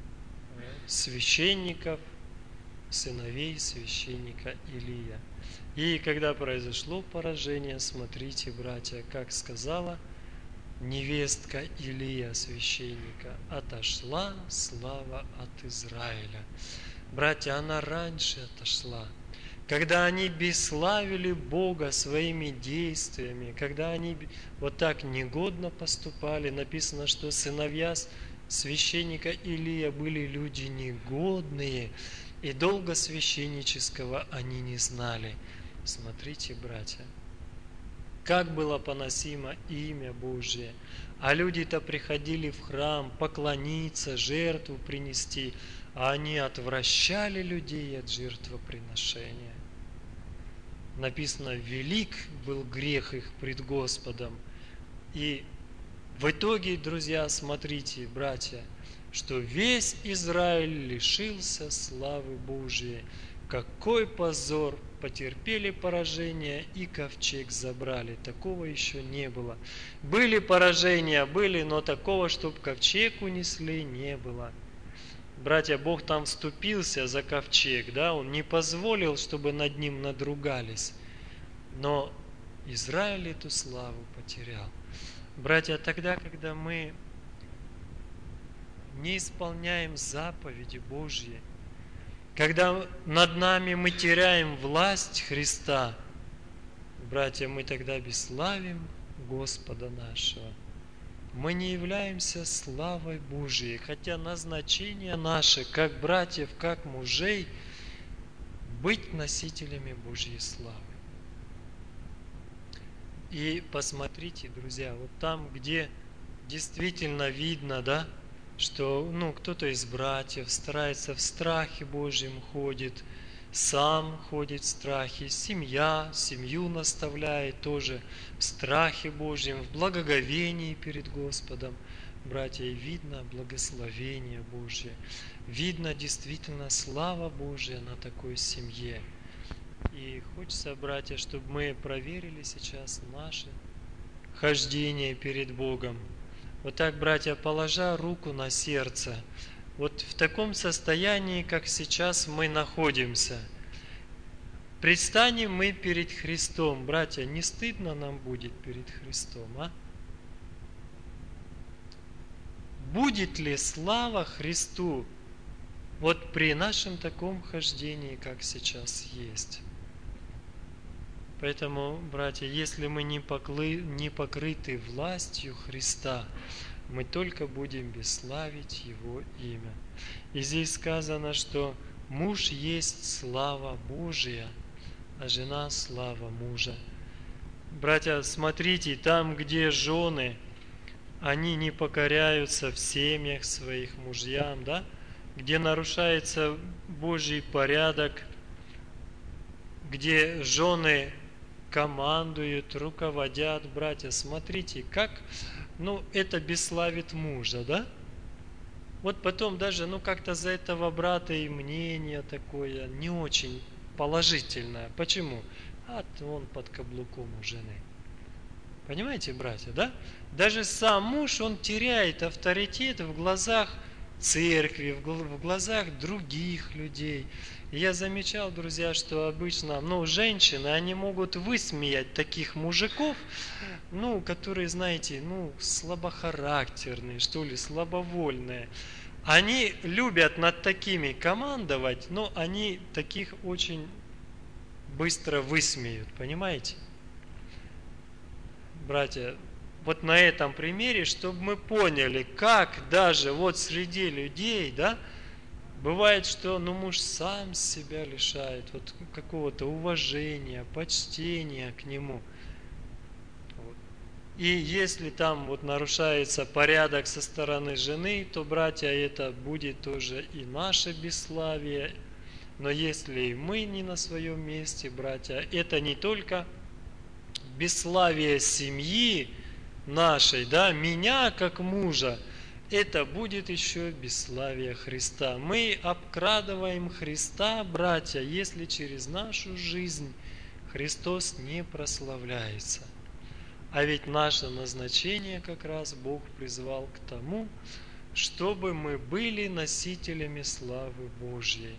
священников, сыновей священника Илия. И когда произошло поражение, смотрите, братья, как сказала невестка Илия, священника: отошла слава от Израиля. Братья, она раньше отошла. Когда они бесславили Бога своими действиями, когда они вот так негодно поступали, написано, что сыновья священника Илия были люди негодные, и долга священнического они не знали. Смотрите, братья, как было поносимо имя Божие. А люди-то приходили в храм поклониться, жертву принести, а они отвращали людей от жертвоприношения. Написано: велик был грех их пред Господом. И в итоге, друзья, смотрите, братья, что весь Израиль лишился славы Божией. Какой позор! Потерпели поражение и ковчег забрали. Такого еще не было. Были поражения, но такого, чтобы ковчег унесли, не было. Братья, Бог там вступился за ковчег, да? Он не позволил, чтобы над ним надругались. Но Израиль эту славу потерял. Братья, тогда, когда мы не исполняем заповеди Божьи, когда над нами мы теряем власть Христа, братья, мы тогда бесславим Господа нашего. Мы не являемся славой Божией, хотя назначение наше, как братьев, как мужей, быть носителями Божьей славы. И посмотрите, друзья, вот там, где действительно видно, да, что кто-то из братьев старается в страхе Божьем ходит, сам ходит в страхе, семью наставляет тоже в страхе Божьем, в благоговении перед Господом. Братья, и видно благословение Божье, видно действительно слава Божья на такой семье. И хочется, братья, чтобы мы проверили сейчас наше хождение перед Богом. Вот так, братья, положа руку на сердце, вот в таком состоянии, как сейчас мы находимся, предстанем мы перед Христом. Братья, не стыдно нам будет перед Христом, а? будет ли слава Христу вот при нашем таком хождении, как сейчас есть. Поэтому, братья, если мы не покрыты властью Христа, мы только будем бесславить Его имя. И здесь сказано, что муж есть слава Божия, а жена слава мужа. Братья, смотрите, там, где жены, они не покоряются в семьях своих мужьям, да? Где нарушается Божий порядок, где жены командуют, руководят, братья, смотрите, как, это бесславит мужа, да? Вот потом даже, как-то за этого брата и мнение такое не очень положительное. Почему? Он под каблуком у жены. Понимаете, братья, да? Даже сам муж, он теряет авторитет в глазах церкви, в глазах других людей. И я замечал, друзья, что обычно, женщины, они могут высмеять таких мужиков, которые, знаете, слабохарактерные, что ли, слабовольные. Они любят над такими командовать, но они таких очень быстро высмеют, понимаете? Братья, вот на этом примере, чтобы мы поняли, как даже вот среди людей, да, бывает, что муж сам себя лишает вот какого-то уважения, почтения к нему. И если там вот нарушается порядок со стороны жены, то, братья, это будет тоже и наше бесславие. Но если мы не на своем месте, братья, это не только бесславие семьи нашей, да, меня как мужа, это будет еще бесславие Христа. Мы обкрадываем Христа, братья, если через нашу жизнь Христос не прославляется. А ведь наше назначение как раз Бог призвал к тому, чтобы мы были носителями славы Божьей.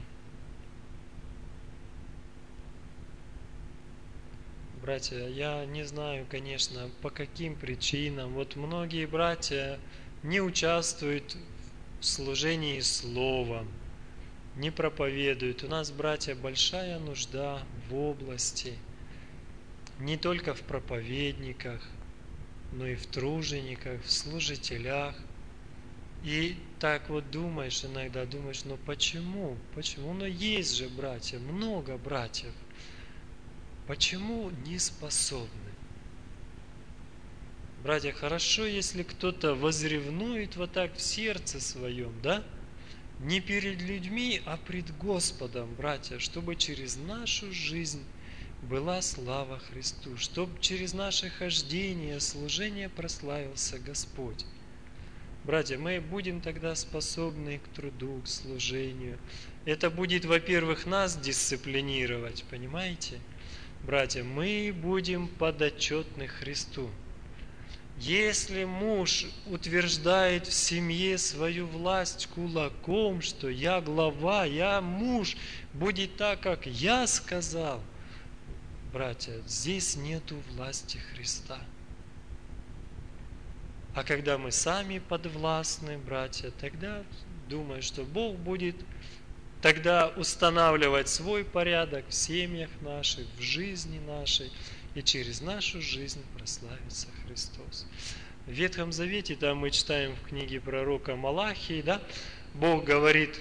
Братья, я не знаю, конечно, по каким причинам. Вот многие братья не участвуют в служении словом, не проповедуют. У нас, братья, большая нужда в области, не только в проповедниках, но и в тружениках, в служителях. И так вот иногда думаешь, почему? Почему? Есть же братья, много братьев. Почему не способны? Братья, хорошо, если кто-то возревнует вот так в сердце своем, да? Не перед людьми, а пред Господом, братья, чтобы через нашу жизнь была слава Христу, чтобы через наше хождение, служение прославился Господь. Братья, мы будем тогда способны к труду, к служению. Это будет, во-первых, нас дисциплинировать, понимаете? Братья, мы будем подотчетны Христу. Если муж утверждает в семье свою власть кулаком, что я глава, я муж, будет так, как я сказал, братья, здесь нету власти Христа. А когда мы сами подвластны, братья, тогда думаю, что Бог будет тогда устанавливать свой порядок в семьях наших, в жизни нашей, и через нашу жизнь прославится Христос. В Ветхом Завете, там мы читаем в книге пророка Малахии, да, Бог говорит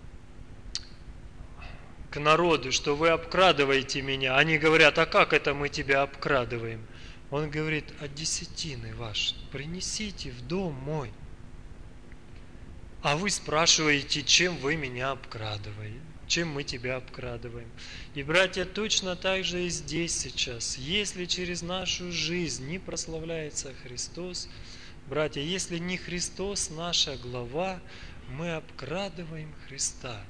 к народу, что вы обкрадываете меня. Они говорят, а как это мы тебя обкрадываем? Он говорит, от десятины ваши принесите в дом мой. А вы спрашиваете, чем вы меня обкрадываете, чем мы тебя обкрадываем. И, братья, точно так же и здесь сейчас. Если через нашу жизнь не прославляется Христос, братья, если не Христос наша глава, мы обкрадываем Христа.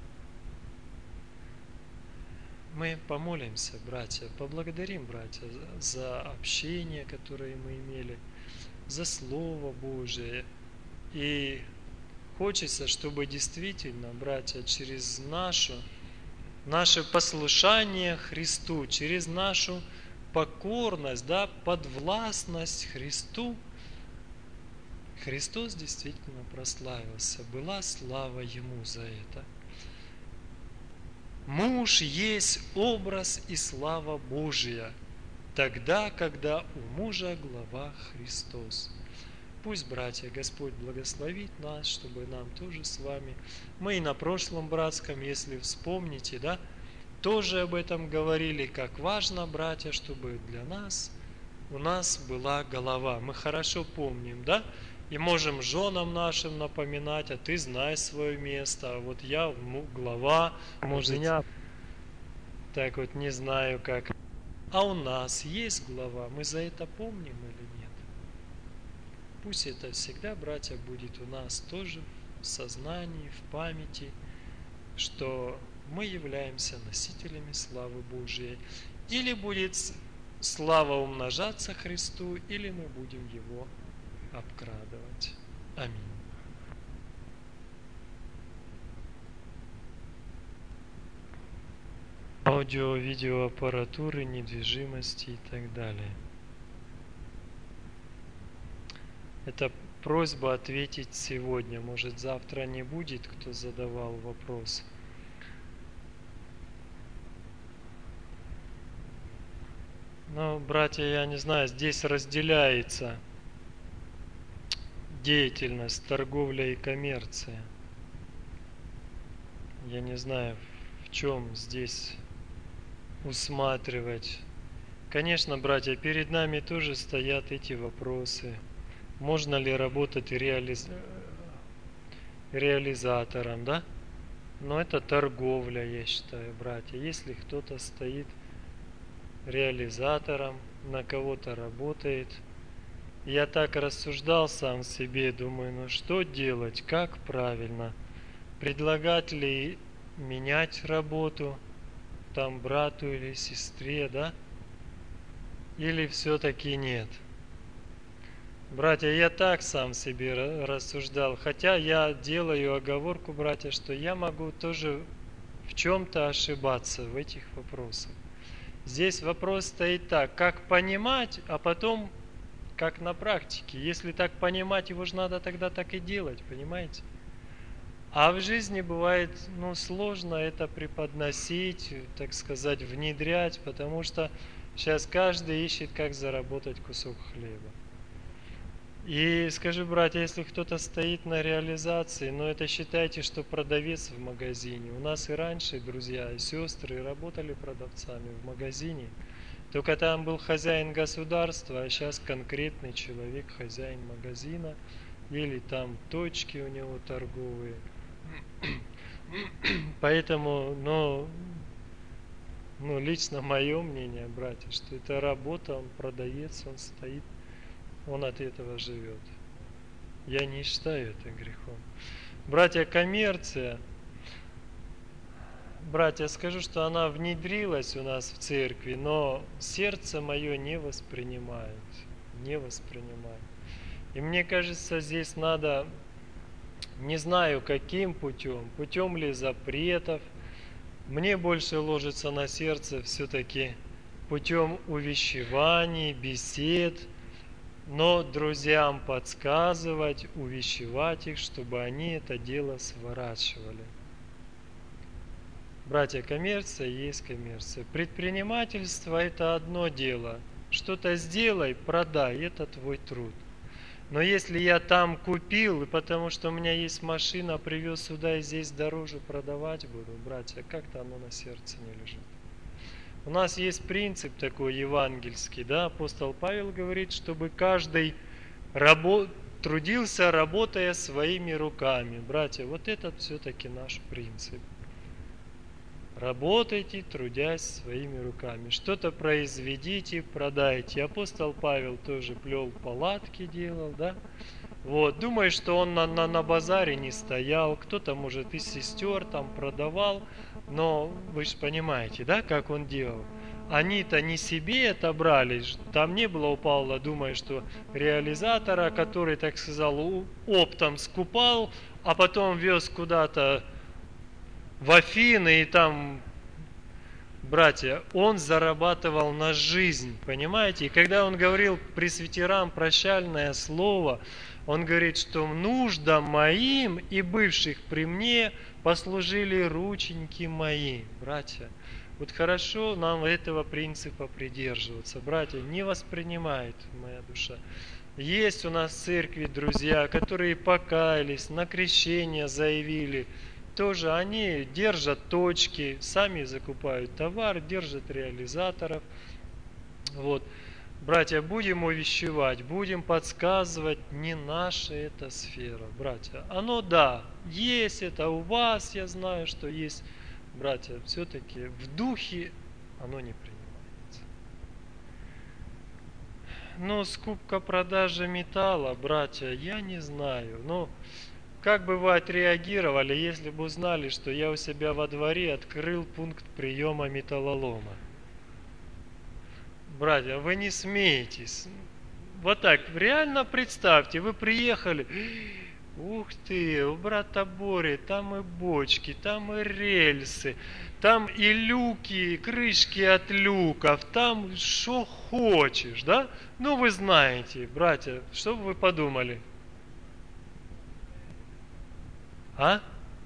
Мы помолимся, братья, поблагодарим, братья, за общение, которое мы имели, за Слово Божие. И хочется, чтобы действительно, братья, через наше послушание Христу, через нашу покорность, да, подвластность Христу, Христос действительно прославился, была слава Ему за это. Муж есть образ и слава Божия, тогда, когда у мужа глава Христос. Пусть, братья, Господь благословит нас, чтобы нам тоже с вами, мы и на прошлом братском, если вспомните, да, тоже об этом говорили, как важно, братья, чтобы для нас, у нас была голова. Мы хорошо помним, да? И можем женам нашим напоминать, а ты знай свое место, а вот я глава, может, я так вот не знаю как. А у нас есть глава, мы за это помним или нет? Пусть это всегда, братья, будет у нас тоже в сознании, в памяти, что мы являемся носителями славы Божией. Или будет слава умножаться Христу, или мы будем Его обкрадывать. Аминь. Аудио, видеоаппаратуры, недвижимости и так далее. Это просьба ответить сегодня. Может, завтра не будет, кто задавал вопрос. Но, братья, я не знаю, здесь разделяется деятельность, торговля и коммерция. Я не знаю, в чем здесь усматривать. Конечно, братья, перед нами тоже стоят эти вопросы. Можно ли работать реализатором, да? Но это торговля, я считаю, братья. Если кто-то стоит реализатором, на кого-то работает. Я так рассуждал сам себе, думаю, ну что делать, как правильно? Предлагать ли менять работу, там брату или сестре, да? Или все-таки нет? Братья, я так сам себе рассуждал, хотя я делаю оговорку, братья, что я могу тоже в чем-то ошибаться в этих вопросах. Здесь вопрос стоит так, как понимать, а потом как на практике. Если так понимать, его же надо тогда так и делать, понимаете? А в жизни бывает, сложно это преподносить, так сказать, внедрять, потому что сейчас каждый ищет, как заработать кусок хлеба. И скажи, братья, если кто-то стоит на реализации, это считайте, что продавец в магазине. У нас и раньше, друзья и сестры, работали продавцами в магазине. Только там был хозяин государства, а сейчас конкретный человек, хозяин магазина. Или там точки у него торговые. Поэтому, лично мое мнение, братья, что это работа, он продавец, он стоит. Он от этого живет. Я не считаю это грехом. Братья, коммерция. Братья, скажу, что она внедрилась у нас в церкви, но сердце мое не воспринимает. Не воспринимает. И мне кажется, здесь надо, не знаю каким путем, путем ли запретов. Мне больше ложится на сердце все-таки путем увещеваний, бесед, но друзьям подсказывать, увещевать их, чтобы они это дело сворачивали. Братья, коммерция есть коммерция. Предпринимательство – это одно дело. Что-то сделай, продай, это твой труд. Но если я там купил, и потому что у меня есть машина, привез сюда и здесь дороже продавать буду, братья, как-то оно на сердце не лежит. У нас есть принцип такой евангельский, да, апостол Павел говорит, чтобы каждый трудился, работая своими руками. Братья, вот этот все-таки наш принцип. Работайте, трудясь своими руками. Что-то произведите, продайте. Апостол Павел тоже плел палатки, делал, да? Вот, думаю, что он на базаре не стоял. Кто-то, может, из сестер там продавал. Но вы же понимаете, да, как он делал? Они-то не себе это брали. Там не было у Павла, думаю, что реализатора, который, так сказал, оптом скупал, а потом вез куда-то в Афины, и там, братья, он зарабатывал на жизнь, понимаете? И когда он говорил пресвитерам прощальное слово, Он говорит, что нуждам моим и бывших при мне послужили рученьки мои. Братья, вот хорошо нам этого принципа придерживаться. Братья, не воспринимает моя душа. Есть у нас в церкви друзья, которые покаялись, на крещение заявили. Тоже они держат точки, сами закупают товар, держат реализаторов. Вот. Братья, будем увещевать, будем подсказывать, не наша эта сфера, братья. Оно да, есть это у вас, я знаю, что есть. Братья, все-таки в духе оно не принимается. Но скупка-продажа металла, братья, я не знаю. Но как бы вы отреагировали, если бы узнали, что я у себя во дворе открыл пункт приема металлолома? Братья, вы не смеетесь. Вот так, реально представьте, вы приехали, ух ты, у брата Бори, там и бочки, там и рельсы, там и люки, крышки от люков, там что хочешь, да? Ну вы знаете, братья, что бы вы подумали? А?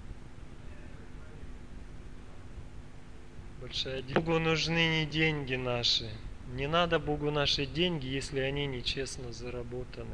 Большая Богу нужны не деньги наши. Не надо Богу наши деньги, если они нечестно заработаны.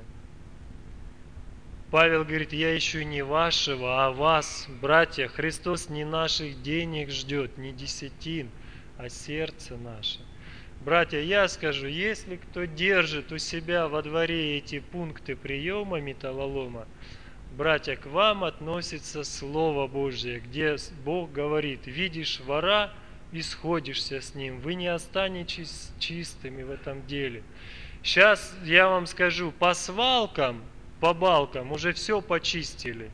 Павел говорит, я ищу не вашего, а вас, братья. Христос не наших денег ждет, не десятин, а сердце наше. Братья, я скажу, если кто держит у себя во дворе эти пункты приема металлолома, братья, к вам относится Слово Божие, где Бог говорит, видишь вора, и сходишься с ним, вы не останетесь чистыми в этом деле. Сейчас я вам скажу, по свалкам, по балкам уже все почистили.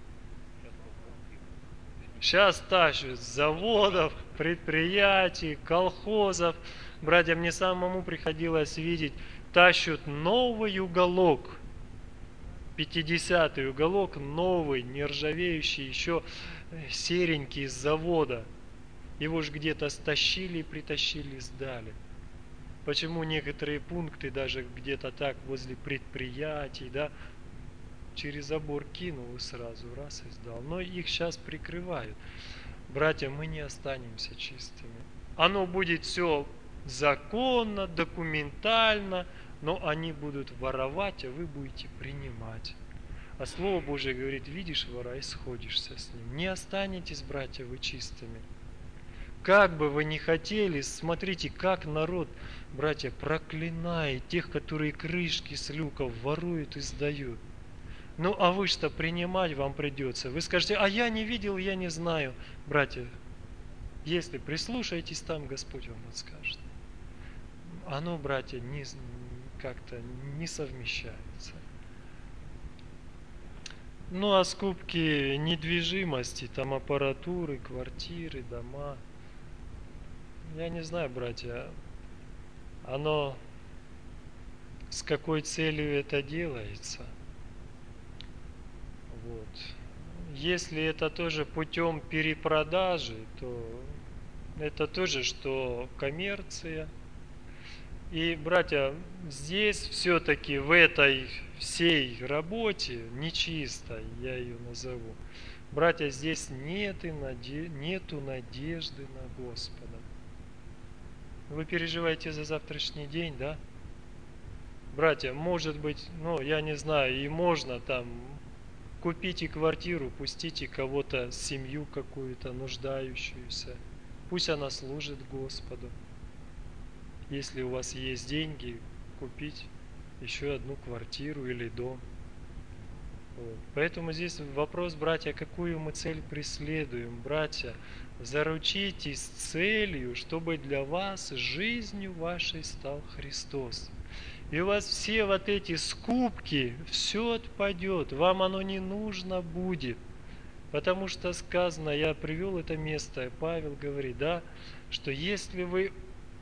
Сейчас тащат с заводов, предприятий, колхозов. Братья, мне самому приходилось видеть, тащат новый уголок, 50-й уголок, новый, нержавеющий, еще серенький с завода. Его же где-то стащили и притащили, сдали. Почему некоторые пункты даже где-то так возле предприятий, да, через забор кинул и сразу раз и сдал. Но их сейчас прикрывают. Братья, мы не останемся чистыми. Оно будет все законно, документально, но они будут воровать, а вы будете принимать. А Слово Божие говорит, видишь вора и сходишься с ним. Не останетесь, братья, вы чистыми. Как бы вы ни хотели, смотрите, как народ, братья, проклинает тех, которые крышки с люков воруют и сдают. Ну, а вы что, принимать вам придется. Вы скажете, а я не видел, я не знаю. Братья, если прислушаетесь, там Господь вам подскажет. Оно, братья, как-то не совмещается. Ну, а скупки недвижимости, там аппаратуры, квартиры, дома. Я не знаю, братья, оно с какой целью это делается. Вот. Если это тоже путем перепродажи, то это тоже что коммерция. И, братья, здесь все-таки в этой всей работе, нечистой, я ее назову, братья, здесь нету надежды на Господа. Вы переживаете за завтрашний день, да? Братья, может быть, я не знаю, и можно там купите квартиру, пустите кого-то, семью какую-то нуждающуюся. Пусть она служит Господу. Если у вас есть деньги, купить еще одну квартиру или дом. Вот. Поэтому здесь вопрос, братья, какую мы цель преследуем. Братья, заручитесь целью, чтобы для вас жизнью вашей стал Христос. И у вас все вот эти скупки, все отпадет, вам оно не нужно будет. Потому что сказано, я привел это место, Павел говорит, да, что если вы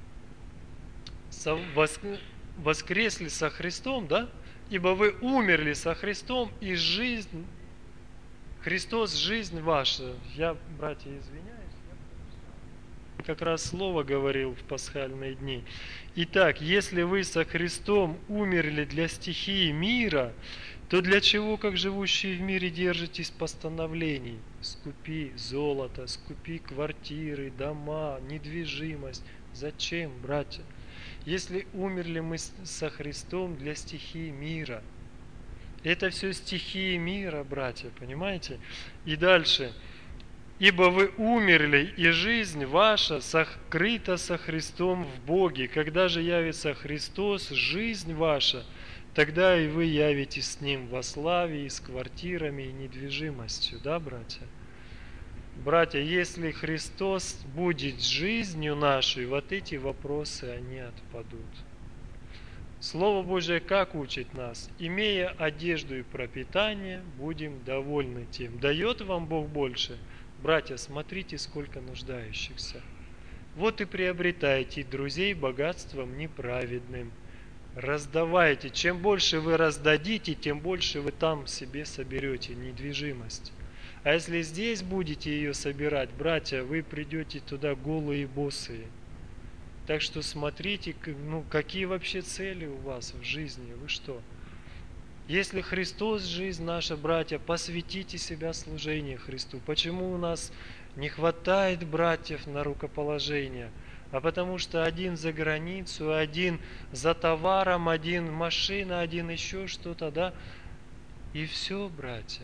воскресли со Христом, да, ибо вы умерли со Христом, и жизнь, Христос, жизнь ваша. Я, братья, извиняюсь. Как раз слово говорил в пасхальные дни. Итак, если вы со Христом умерли для стихии мира, то для чего, как живущие в мире, держитесь постановлений? Скупи золото, скупи квартиры, дома, недвижимость. Зачем, братья? Если умерли мы со Христом для стихии мира. Это все стихии мира, братья, понимаете? И дальше. Ибо вы умерли, и жизнь ваша сокрыта со Христом в Боге. Когда же явится Христос, жизнь ваша, тогда и вы явитесь с Ним во славе и с квартирами и недвижимостью. Да, братья? Братья, если Христос будет жизнью нашей, вот эти вопросы, они отпадут. Слово Божие как учит нас? Имея одежду и пропитание, будем довольны тем. Дает вам Бог больше? Братья, смотрите, сколько нуждающихся. Вот и приобретайте друзей богатством неправедным. Раздавайте. Чем больше вы раздадите, тем больше вы там себе соберете недвижимость. А если здесь будете ее собирать, братья, вы придете туда голые и босые. Так что смотрите, какие вообще цели у вас в жизни. Вы что? Если Христос жизнь наша, братья, посвятите себя служению Христу. Почему у нас не хватает братьев на рукоположение? А потому что один за границу, один за товаром, один машина, один еще что-то, да? И все, братья.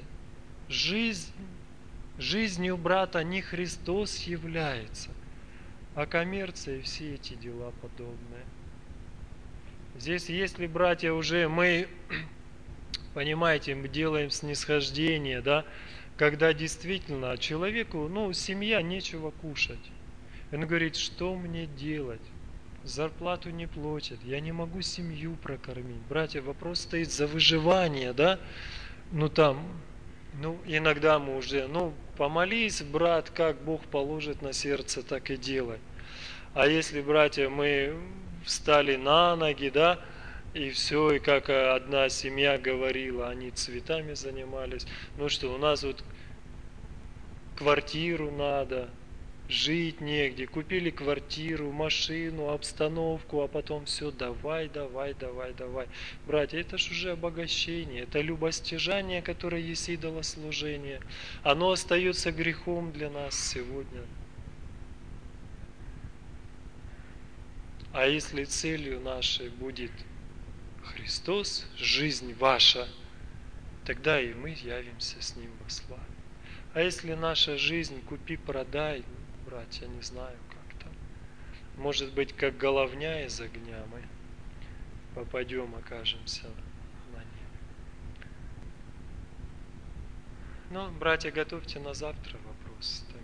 Жизнью брата не Христос является, а коммерция и все эти дела подобные. Здесь, если, братья, уже мы, понимаете, мы делаем снисхождение, да, когда действительно человеку, семья, нечего кушать. Он говорит, что мне делать? Зарплату не платят, я не могу семью прокормить. Братья, вопрос стоит за выживание, да? Иногда мы уже, помолись, брат, как Бог положит на сердце, так и делай. А если, братья, мы встали на ноги, да, и все, и как одна семья говорила, они цветами занимались. У нас вот квартиру надо, жить негде, купили квартиру, машину, обстановку, а потом все давай. Братья, это ж уже обогащение, это любостяжание, которое есть идолослужение. Оно остается грехом для нас сегодня. А если целью нашей будет Христос, жизнь ваша, тогда и мы явимся с Ним во славе. А если наша жизнь купи-продай, братья, не знаю как там. Может быть, как головня из огня мы попадем, окажемся на небе. Братья, готовьте на завтра вопрос.